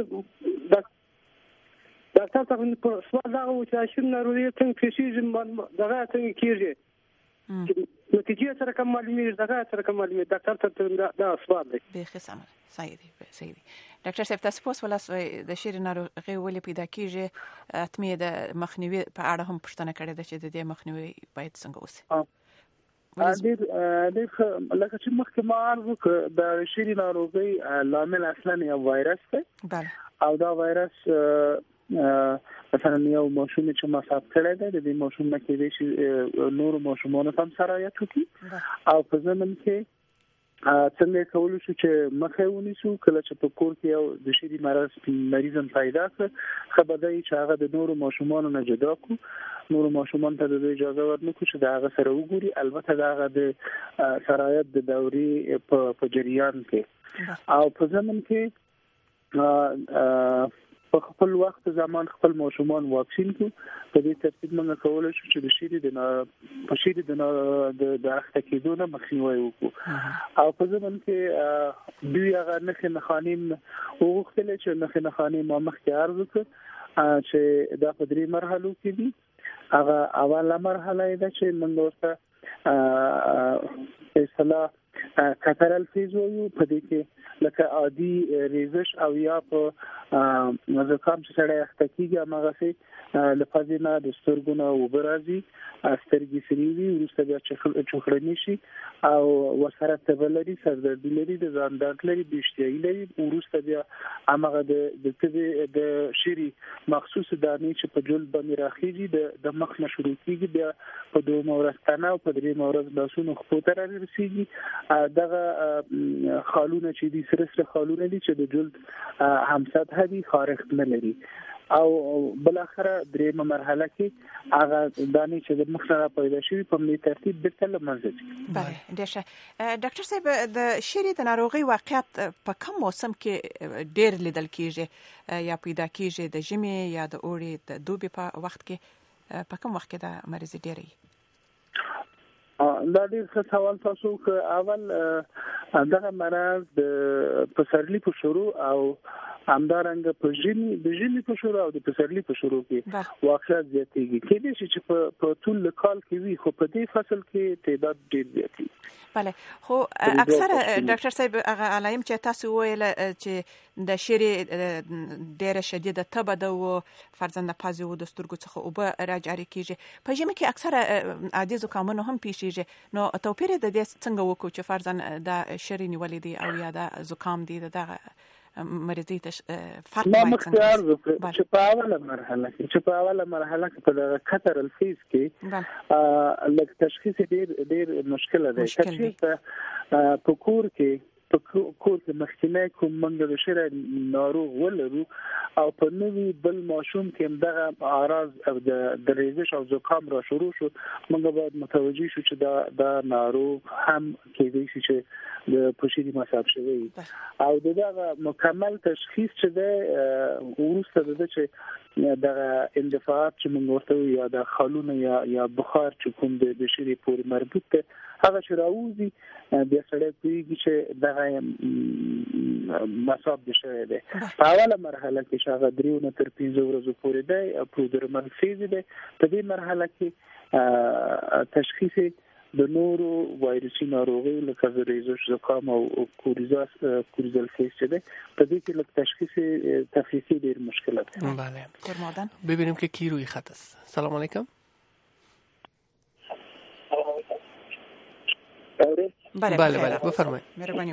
ډاکټر صاحب سوال دا و چې شیر ناروغي څنګه کیږي دغه څنګه کیږي نتیجه سره کوم معلومات دغه سره کوم معلومات ډاکټر ته دا سوال دی. به خسامه سیدی سیدی ډاکټر صاحب تاسو پوس ولاس د شیر ناروغي ولې پیدا کیږي اتمه د مخنیوي په اړه هم پوښتنه کړې ده چې د دې مخنیوي باید څنګه وسی؟ ډېر ډېر لکه چې مخکې ما عرض وکړ د شیر ناروغي لامل اصلا یو وایرس دی. بله. او دا وایرس مثلا یو ماشوم چې مصاب کړی دی د دې ماشوم نه کېدای شي نور ماشومان هم سرایت وکړي او په ضمن کې څنګه کولای شو چې مخه ونیسو کله چې په کور کې یو د شری مرض مریض پیدا کړ خبرداري چې هغه د نورو ماشومان نه جدا کو نورو ماشومان ته د اجازه ورنکړو چې دا هغه سره وګوري البته دا هغه د سرایت د دوري په جریان کې او په ضمن کې په خپل وخت زمان خپل ماشومان واکسین کو په دې ترتیب موږ کولای شو چې د شری د په شری د د اخته کېدو نه مخنیوي وکړو او په ځمن کې دوی هغه نه نخانیم وغوښتل چې نه نخانیم ما مخکې عرض وکړ چې دا په درې مرحلو کې دي هغه اوله مرحله ده چې موږ ورته اصطلاح کاترال فیز وایو په دې کې لکه عادي ریزش او یا په زکام چې سره اخته کیږي هغه سي لفظونه د سترګونو او برازي سترګې سریوي ورسته بیا چخړنی شي او وسره تبلري سردردي لري د ځان درد لري بشتیي لري ورسته بیا هغه د د شری مخصوص دانې چې په جلد باندې راخیږي د د مخ نشو کیږي بیا په دوه مورستانه او په درې مورز لاسونو خپل تر رسیږي دغه خالونه چې دي سره سره خالونه دي چې د جلد همسد هدي خارخت نه لري او بل اخره درېمه مرحله کې هغه دانې چې د مخ سره پیدا شي په ملي ترتیب د تل منځي. بله ډېر ډاکټر صاحب د شری د ناروغي واقعیت په کوم موسم کې ډېر لیدل کیږي یا پیدا کیږي د ژمي یا د اوړي د دوبي په وخت کې په کوم وخت کې د مریض ډېری؟ دا ډېر ښه سوال تاسو که اول دغه مرض د پسرلی په شروع او همدارنګه په ژمي د ژمي په شروع او د پسرلی په شروع کې واقعیت زیاتېږي کېدای شي چې په په ټول کال کې وي خو په دې فصل کې تعداد ډېر زیاتېږي. بله خو اکثره ډاکټر صاحب هغه علایم چې تاسو ویل چې د شری ډېره شدیده تبه ده او فرزند پازي او د سترګو څخه اوبه راجاري کیږي په ژمي کې اکثره عادي زکامونه هم پیښیږي نو توپیر د دې څنګه وکړو چې فرزند د شری نیولې دي او یا د زکام دي دغه مریضي ته فرق ما مختار چې په اوله مرحله کې چې په اوله مرحله کې په کتر الفیز کې لږ تشخیص ډېر ډېر مشکل دی تشخیص په کور کې په کور کې مخکینه کوم منګ د شری ناروغ ولرو او په نوې بل ماشوم کې دغه اعراض او د ریزش او زکام را شروع شو موږ باید متوجي شو چې دا د ناروغ هم کېدای شي چې د پوشیدي مصاب شوی او دغه مکمل تشخیص چې د ورسته د چې دغه اندفاعات چې موږ ورته یا د خالونه یا یا بخار چې کوم د شری پورې مربوط ده هغه چې راوځي بیا سره کوي چې دغه مصاب د شوی دی په اوله مرحله کې شاغه دریو نه تر پنځه ورځې پورې دی او پرودرمل فیز دی په دې مرحله کې تشخیص د نورو وایرسي ناروغیو لکه ریزش زکام او کوریزاس کوریزل فیز چې دی په دې کې لکه تشخیص تفصیلی ډیر مشکل دی. بله فرمودن ببینیم که کی روی خط است. سلام علیکم. بله بله بله بفرمایید. مهربانی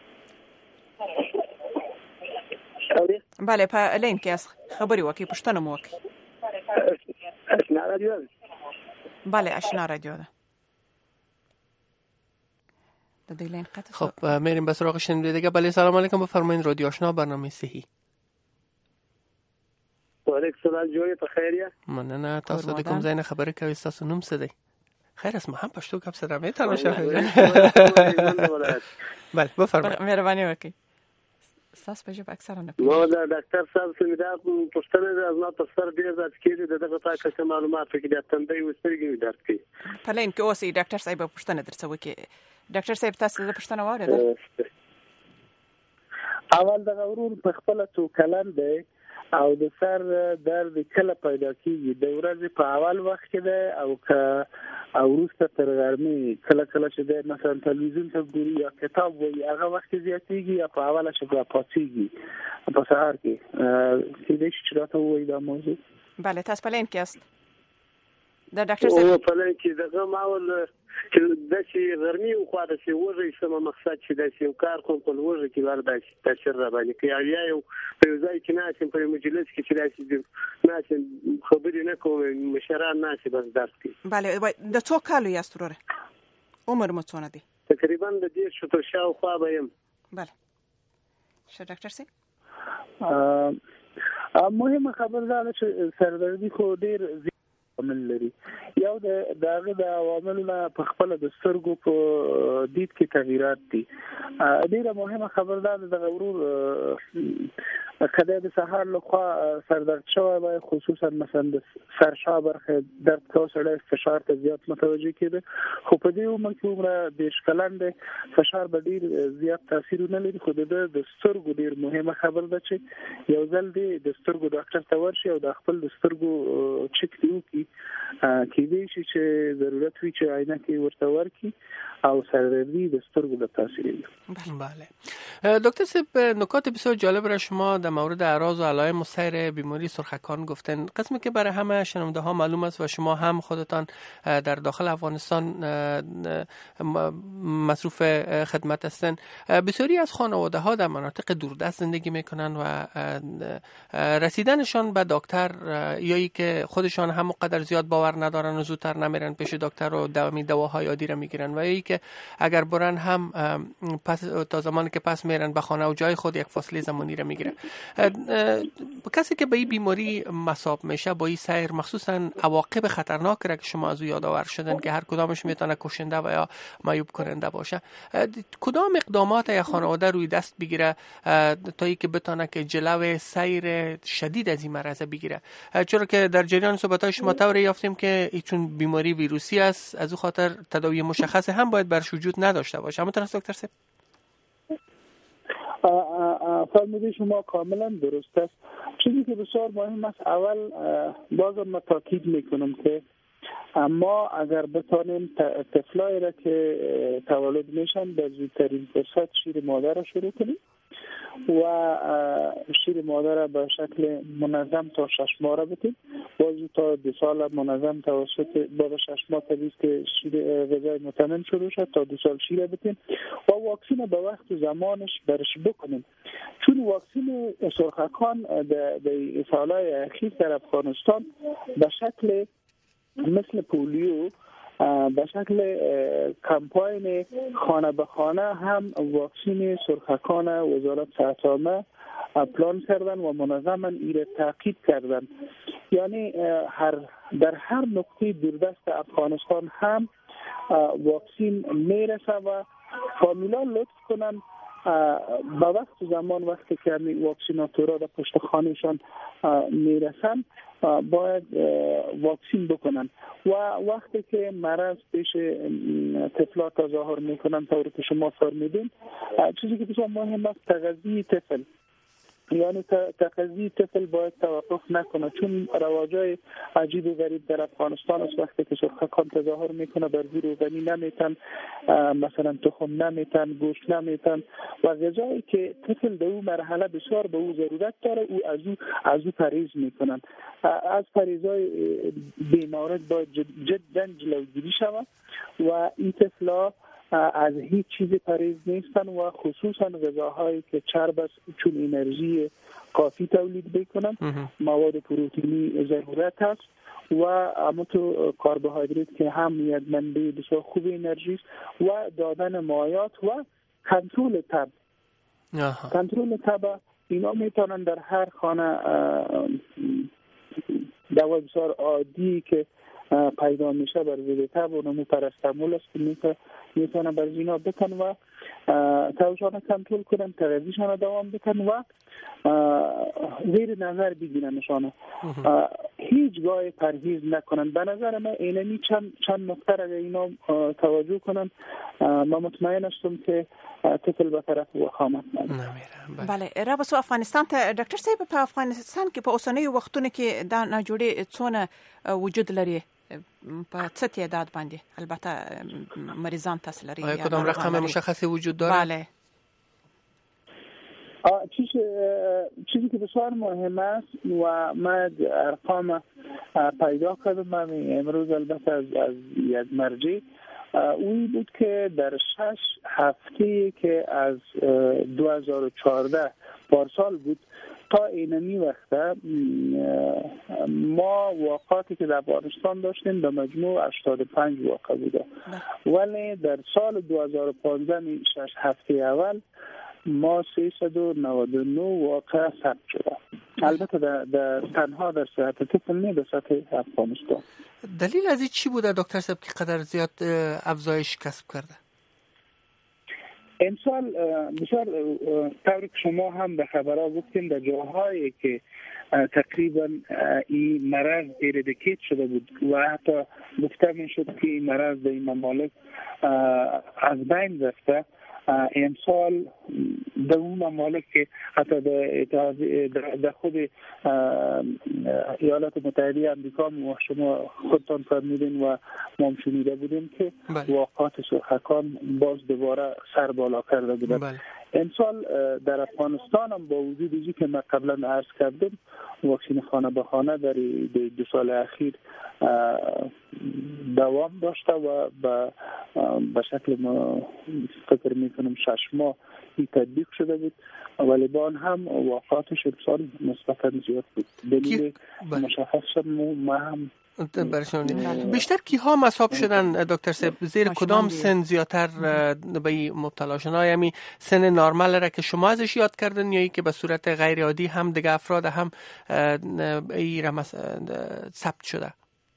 بله په لین کې اس خبري وکي پښتنه مو وکي. اشنا رادیو. بله اشنا رادیو ده. د لین قطع. خب میریم به سراغ شنونده دیگه. بله سلام علیکم بفرمایید رادیو آشنا برنامه صحی. و علیکم السلام جوړ په خیریه. مننه تاسو د کوم ځای نه خبرې کوي تاسو نوم څه دی؟ خیر اسمه هم پښتو کپ سره مې تاسو شوه. بله بفرمایید. مهرباني وکړئ. ساس په جبه اکثر نه نو دا ډاکټر صاحب څنګه دا پښتنه از ما په سر ډیر ځات کېږي دغه تاسو څه معلومات کې د تندې وسترګې درد کوي. په لین کې اوسې ډاکټر صاحب پښتنه درڅ وکي. ډاکټر صاحب تاسو د پښتنه واره اول د غورون په خپل څو کلن دی او د سر درد کله پیدا کیږي د ورځې په اول وخت کې ده او که او وروسته تر غرمې کله کله چې د مثلا تلویزیون ته ګوري یا کتاب وایي هغه وخت زیاتېږي یا په اوله چې پاتېږي په سهار کې کېدای شي چې راته ووایي دا موضوع. بله تاسو په لین کې است. د ډاکټر صاحب او په لای کې دغه ماول چې د شي غرمي او خو د شي وږي سم مقصد چې د شي کار کوم په وږي کې وردا شي تاثیر را باندې کوي یا یو په ځای کې ناسم په مجلس کې چې داسې ناسم خبرې نه کوم مشران ناسي بس درس کوي. بله د څو کالو یاست وروره؟ عمر مو څونه دی؟ تقریبا د دې شتو شاوخوا به یم. بله شه ډاکټر صاحب مهمه خبر دا چې سردردي خو ډیر عامل لري. یو د داغه د عواملو په خپل د سترګو په دید کې تغیرات دي. ډیره مهمه خبر دا د غرور کله د سهار لخوا سردرد شوی وای خصوصا مثلا د سرشا برخه درد کوسړه فشار ته زیات متوجه کېده خو په دې عمر کې عمره د شکلند فشار به ډیر زیات تاثیر نه لري خو د سترګو ډیر مهمه خبر ده چې یو ځل د سترګو ډاکټر ته ورشي او د خپل د سترګو چک دیو کی کې دې شي چې ضرورت وي چې عینه کې ورته ورکی او سردردی د سترګو د تاثیر. بله دکتر صاحب نکات بسیار جالب را شما در مورد اعراض و علائم سیر بیماری سرخکان گفتن. قسمی که برای همه شنونده ها معلوم است و شما هم خودتان در داخل افغانستان مصروف خدمت هستند. بسیاری از خانواده ها در مناطق دوردست زندگی میکنن و رسیدنشان به دکتر یا ای که خودشان هم قدر زیاد باور ندارن و زودتر نمیرن پیش دکتر و دوامی دواهای عادی را میگیرن و ای که اگر برن هم پس تا زمانی که پس میرن به خانه و جای خود یک فاصله زمانی را میگیرن. کسی که به این بیماری مصاب میشه با این سیر مخصوصا عواقب خطرناک را که شما از او یادآور شدن که هر کدامش میتونه کشنده و یا معیوب کننده باشه، کدام اقدامات یا خانواده روی دست بگیره تا ای که بتونه که جلو سیر شدید از این مرض بگیره؟ چرا که در جریان صحبت‌های شما طوری یافتیم که چون بیماری ویروسی است از او خاطر تداوی مشخص هم باید برش وجود نداشته باشه. همونطور است دکتر صاحب؟ فرموده شما کاملا درست است. چیزی که بسیار مهم است اول بازم من تاکید میکنم که اما اگر بتانیم طفلایی را که تولد میشن به زودترین فرصت شیر مادر را شروع کنیم و شیر مادر را به شکل منظم تا شش ماه را بتیم، بازو تا دو سال منظم توسط بعد شش ماه تبیز که شیر غذای متمم شروع شد تا دو سال شیر بتیم و واکسین به وقت و زمانش برش بکنیم. چون واکسین سرخکان در سالهای اخیر در افغانستان به شکل مثل پولیو به شکل کمپاین خانه به خانه هم واکسین سرخکان وزارت صحت عامه پلان کردن و منظما ایره تعقیب کردن. یعنی هر در هر نقطه دوردست افغانستان هم واکسین میرسه و فامیلا لطف کنن به وقت زمان وقتی که واکسیناتورها در پشت خانهشان میرسن باید واکسین بکنن و وقتی که مرض پیش طفلا تظاهر میکنن طوری که شما فرمودین، چیزی که بسیار مهم است تغذیه طفل، یعنی تغذیه طفل باید توقف نکنه چون رواجای عجیب و غریب در افغانستان است. وقتی که سرخکان تظاهر میکنه بر روغنی نمیتن، مثلا تخم نمیتن، گوشت نمیتن و غذایی که طفل در اون مرحله بسیار به او ضرورت داره او از او از او پرهیز میکنن. از پرهیزای بیمارد باید جدا جلوگیری شود و این طفلا از هیچ چیزی پرهیز نیستن و خصوصا غذاهایی که چرب است چون انرژی کافی تولید بکنن، مواد پروتئینی ضرورت است و همونطور کربوهیدرات که هم یک منبع بسیار خوب انرژی است و دادن مایعات و کنترل تب. کنترل تب اینا میتونن در هر خانه دوای بسیار عادی که پیدا میشه بر ضد تب و نمو پرستامول است که میتونن بر اینا بکن و تبشان کنترل کنن، تغذیهشان دوام بکن و زیر نظر بگیرنشان، هیچگاه پرهیز نکنن. به نظر من اینمی چند چند نکته را اینا توجه کنن من مطمئن هستم که طفل به طرف وخامت نمیره. بله رابطه افغانستان ته ډاکټر صاحب په افغانستان کې په اوسنۍ وختونو کې دا ناجوړي څونه وجود لري په څه تعداد باندې؟ البته مریضان تاسو لري آیا کدام رقم مشخصی وجود داره؟ بله چیزی چیزی که بسیار مهم است و من ارقام پیدا کردم من امروز البته از, از یک مرجع اوی بود که در شش هفته که از دو هزار و چهارده پارسال بود تا اینمی وقته ما واقعاتی که در افغانستان داشتیم به مجموع هشتاد و پنج واقع بوده، ولی در سال دو هزار و پانزده شش هفته اول ما سیصد و نود و نه واقع ثبت شده، البته در, در تنها در سطح طفل نه در سطح افغانستان. دلیل از این چی بوده دکتر صاحب که قدر زیاد افزایش کسب کرده؟ امسال بسیار طوری که شما هم به خبرها گفتیم در جاهایی که تقریبا این مرض ایردیکیت شده بود و حتی گفته می شد که این مرض در این ممالک از بین رفته، امسال در اون ممالک که حتی در خود ایالات متحده امریکا ما شما خودتان فرمودین و ما هم شنیده بودیم که واقعات سرخکان باز دوباره سر بالا کرده بودن. امسال در افغانستان هم با وجود اینکه که ما قبلا عرض کردیم واکسین خانه به خانه در دو سال اخیر دوام داشته و به شکل ما فکر میکنم شش ماه این تطبیق شده بود، ولی با آن هم واقعاتش امسال نسبتا زیاد بود. دلیل مشخص شد ما هم برشان بیشتر کی ها مصاب شدن دکتر صاحب؟ زیر کدام سن زیادتر به این مبتلا شدن؟ آیا می سن نرمال را که شما ازش یاد کردن یا ای که به صورت غیر عادی هم دیگه افراد هم ای را ثبت شده؟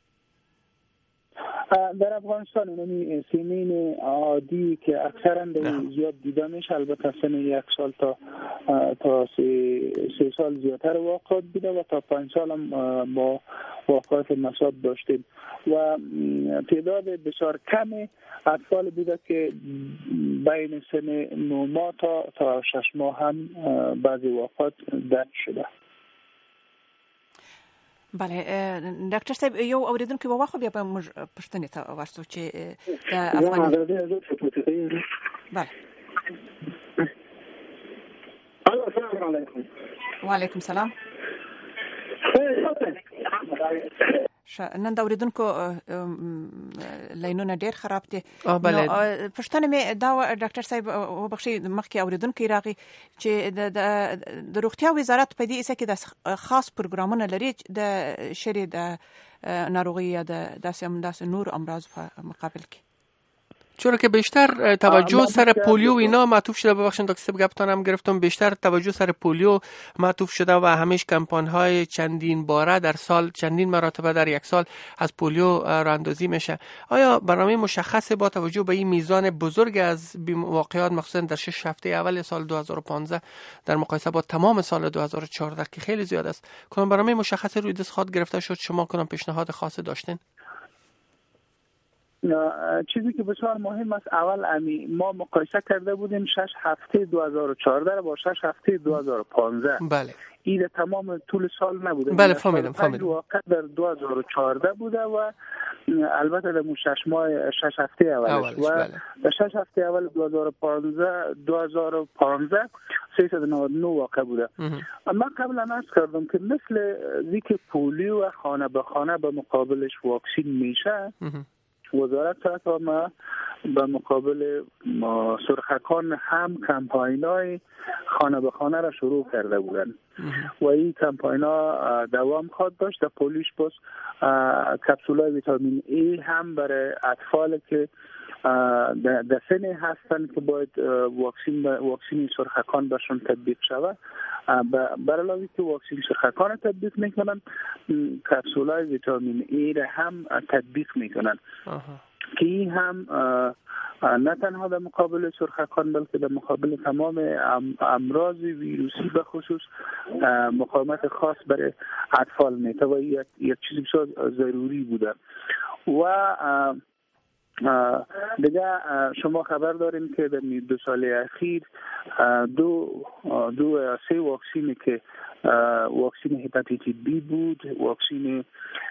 در افغانستان اینمی سنین عادی که اکثرا زیاد دیده میشه، البته سن یک سال تا تا سه, سه سال زیادتر واقعات بوده و تا پنج سال هم با واقعات مصاب داشتیم و تعداد بسیار کمی اطفال بوده که بین سن نه ماه تا تا شش ماه هم بعضی واقعات درک شده. بله ډاکټر صاحب یو اوریدونکو به واخو بیا به موږ پښتنې ته ورسو چې د افغان بله السلام علیکم. وعلیکم السلام. نن دا اوریدونکو لاینونه ډیر خراب دي. نو پښتنه مې دا ډاکټر صاحب وبخښي مخکې اوریدونکو راغی چې د روغتیا وزارت په دې اسه کې د خاص پروګرامونه لري د شری د ناروغي یا د داسې هم داسې نور امراض په مقابل کې، چون که بیشتر توجه سر پولیو اینا معطوف شده. ببخشید دکتر صاحب گپتان هم گرفتم. بیشتر توجه سر پولیو معطوف شده و همیش کمپاین های چندین باره در سال، چندین مرتبه در یک سال از پولیو راه اندازی میشه. آیا برنامه مشخص با توجه به این میزان بزرگ از واقعات مخصوصا در شش هفته اول سال دو هزار و پانزده در مقایسه با تمام سال دو هزار و چهارده که خیلی زیاد است، کنم برنامه مشخص روی دست خود گرفته شد؟ شما کنم پیشنهاد خاص داشتین؟ چیزی که بسیار مهم است، اول امی ما مقایسه کرده بودیم شش هفته دو هزار و چهارده با شش هفته دو هزار و پانزده. بله. این تمام طول سال نبوده. بله فهمیدم فهمیدم. واقع در دو هزار و چهارده بوده و البته در شش ماه شش هفته اولش و بله. در شش هفته اول دو هزار و پانزده دو هزار و پانزده سیصد و نود و نه واقع بوده. من قبلا عرض کردم که مثل ذیک پولیو و خانه به خانه به مقابلش واکسین میشه، وزارت صحت ما به مقابل سرخکان هم کمپاینای خانه به خانه را شروع کرده بودن و این کمپاینا دوام خواهد داشت. در پولیش باز کپسولای ویتامین ای هم برای اطفال که در سن هستن که باید واکسین واکسین سرخکان برشون تطبیق شود، برای علاوه که واکسین سرخکان تطبیق میکنن کپسولای ویتامین ای را هم تطبیق میکنن که این هم نه تنها در مقابل سرخکان بلکه در مقابل تمام امراض ویروسی به خصوص مقاومت خاص برای اطفال میته و یک, یک چیزی بسیار ضروری بوده. و دیگه شما خبر دارین که در دو سال اخیر دو دو سه واکسینی که واکسین هپاتیت بی بود، واکسین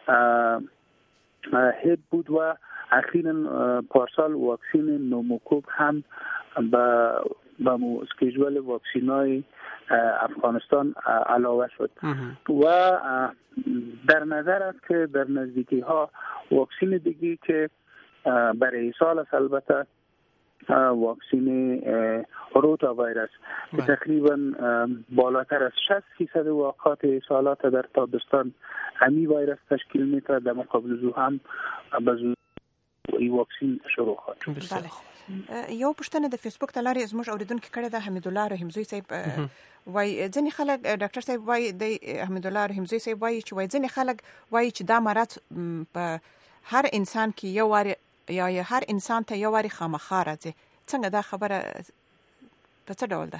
هپ بود و اخیراً پارسال واکسین نوموکوک هم به به مو اسکیجول واکسینای افغانستان علاوه شد و در نظر است که در نزدیکی ها واکسین دیگه که برای سال است البته واکسین روتا ویروس که تقریبا بالاتر از شصت درصد واقعات اصالات در تابستان همین ویروس تشکیل میده. در مقابل زو هم به زو این واکسین شروع خواهد. بله. یو پښتنه د فیسبوک ته لاري زموږ اوریدونکو کړه د حمید الله رحمزوی صاحب وای ځنې خلک ډاکټر صاحب وای د حمید الله رحمزوی صاحب وای چې وای ځنې خلک وای چې دا مرض په هر انسان کې یو واری یا هر انسان ته یو واری خامخا راځي. څنګه دا خبره په څه ډول ده؟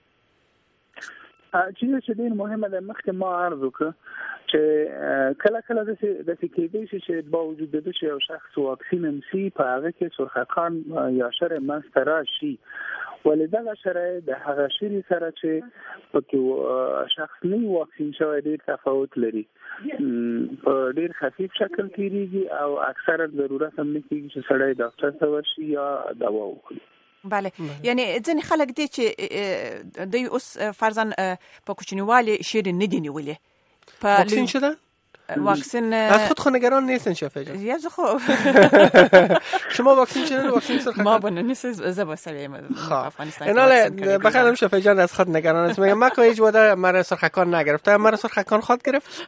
چې چې ډېر مهمه ده مخکې ما عرض وکړ چې کله کله د دې کېدای شي چې با وجود د شي او شخص واکسین امسی په هغه کې سرخکان یا شر منستر شي ولدا شرایط د هغه شری سره چې په شخص نه واکسین شوی ډېر تفاوت لري. په ډېر خفیف شکل کېږي او اکثرا ضرورت هم نه کېږي چې سړی ډاکټر ته ورشي یا دوا وخوري. بله، یعنی ځینې خلک دي چې دوی اوس فرضاً په کوچنیوالي شیر نه دي نیولي. واکسین شدن؟ واکسین از خود خود نگران نیستن شفیع جان؟ یه خب شما واکسین شدن؟ واکسین سرخکان؟ ما بنا نیست زبا سلیم افغانستان. اینال بخیرم شفیع جان از خود نگران است. میگم ما که هیچ وقت مرا سرخکان نگرفته. مرا سرخکان خود گرفت؟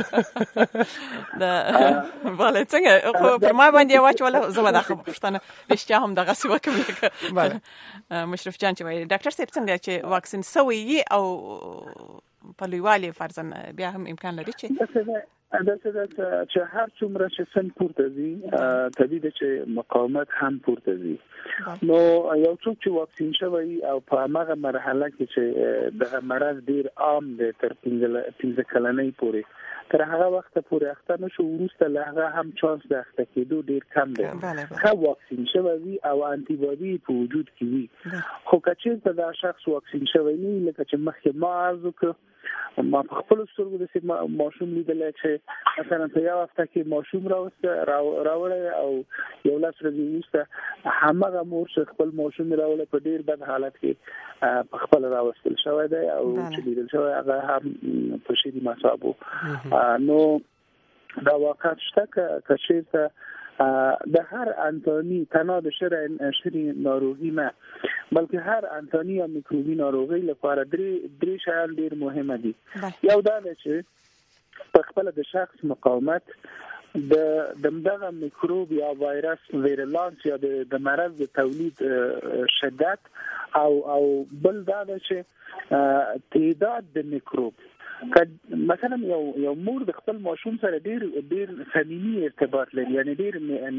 بله څنګه خو پر ما باندې واچ ولا زما د خبرشتنه رښتیا هم دغه سی وکم. بله مشرف جان چې وایي ډاکټر صاحب څنګه چې واکسین سوی او په لویوالي فرضاً بیا هم امکان لري چې داسې چې هر څومره چې سن پورته ځي طبیعي ده چې مقاومت هم پورته ځي. نو یو څوک چې واکسین شوی او په هغه مرحله کې چې دغه مرض ډیر عام دی تر پنځه کلنۍ پورې تر هغه وخت پورې اخته نشو وروسته له هغه هم چانس د اخته کېدو ډیر کم دی. خو واکسین شوی او انټي بادي په وجود کې وي. خو کچې دا شخص واکسین شوی نه لکه چې مخکې ما عرض وکړ ما په خپل سترګو د ماشوم لیدل چې مثلا په یو هفته کې ماشوم راوسته راوړی او یو لاس ورځې وروسته هماغه مور چې خپل ماشوم راوړی په ډیر بد حالت کې په خپل راوستل شوی دی او چې لیدل شوی هغه هم په شدید مصابو. نو دا واقعیت شته که چیرته د هر انتانی تنها د شری ناروغی نه بلکې هر انتانی یا میکروبی ناروغی لپاره درې درې شیان ډیر مهمه دي. یو دا چې په خپل د شخص مقاومت د دغه میکروب یا وایرس ویرلانس یا د مرض د تولید شدت او او بل دا چې تعداد د میکروب مثلا یو یو مور د خپل ماشوم سره ډیر ډیر صمیمي ارتباط لري یعنی ډیر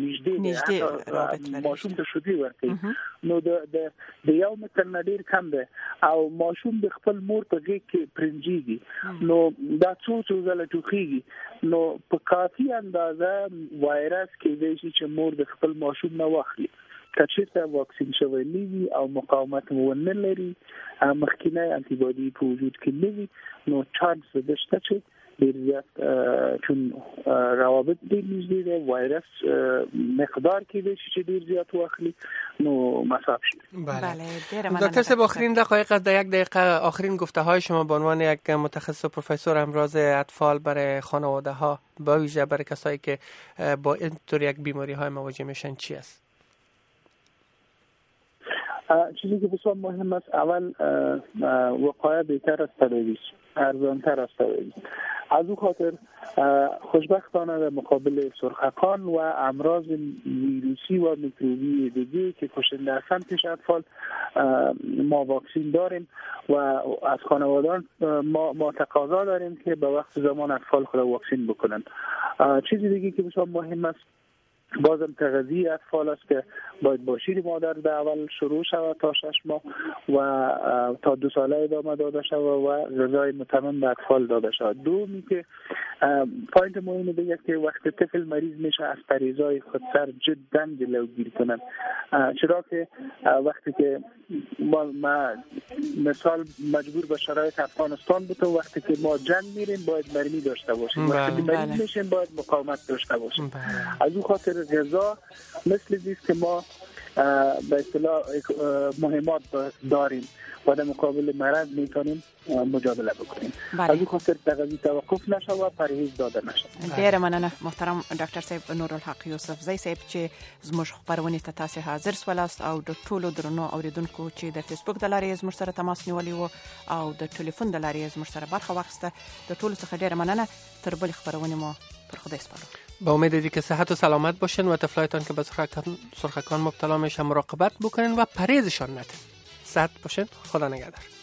نږدې ماشوم ته شوخي ورکوي. نو د د یو متر نه ډیر کم ده او ماشوم د خپل مور په غېږ کې پرنجيږي نو دا څو څو ځله ټوخيږي نو په کافي اندازه وایرس کې چې مور د خپل ماشوم نه واخلي. کچېته واکسین شوی نیوي او مقاومت ونه لري مخکینه انټي بادي په وجود کې نیوي نو چانس د شته چې ډیر زیات چون روابط ډیر نږدې دي وایرس مقدار کې دي چې ډیر زیات واخلي نو مصاب شي. بله دکتر صاحب آخرین دقایق از یک دقیقه آخرین گفته های شما به عنوان یک متخصص و پروفسور امراض اطفال برای خانواده ها با ویژه برای کسایی که با اینطور یک بیماری های مواجه میشن چی است؟ چیزی که بسیار مهم است اول وقایع بهتر از تداوی ارزانتر از تداوی. از او خاطر خوشبختانه در مقابل سرخکان و امراض ویروسی و میکروبی دیگه که کشنده هستند پیش اطفال ما واکسین داریم و از خانوادان ما, ما تقاضا داریم که به وقت زمان اطفال خود واکسین بکنند. چیزی دیگه که بسیار مهم است بازم تغذیه اطفال است که باید با شیر مادر در اول شروع شود تا شش ماه و تا دو ساله ادامه داده شود و غذای متمم به اطفال داده شود. دومی که پوینت مهم دیگه که وقتی طفل مریض میشه از پریزای خودسر جدا جلوگیری کنند، چرا که وقتی که ما, ما مثال مجبور به شرایط افغانستان بود و وقتی که ما جنگ میریم باید مرمی داشته باشیم، وقتی که مریض میشیم باید مقاومت داشته باشیم. از اون خاطر غذا مثل دیست که ما به اصطلاح مهمات داریم و در مقابل مرض میتونیم مجادله بکنیم. از این خاطر تغذیه توقف نشه و پرهیز داده نشه. ډیره مننه محترم ډاکټر صاحب نورالحق یوسف زئی صاحب چې زموږ خبرونه ته تاسو حاضر سولاست او د ټولو درنو اوریدونکو چې د فیسبوک د لارې زموږ سره تماس نیولی وو او د ټلیفون د لارې زموږ سره برخه واخیسته د ټولو څخه ډیره مننه. تر بل خبرونه مو پر خدای سپارم. با امید دی که صحت و سلامت باشین و طفلایتان که به سرخکان مبتلا میشن مراقبت بکنین و پرهیزشان ندین. صحت باشین. خدا نگهدار.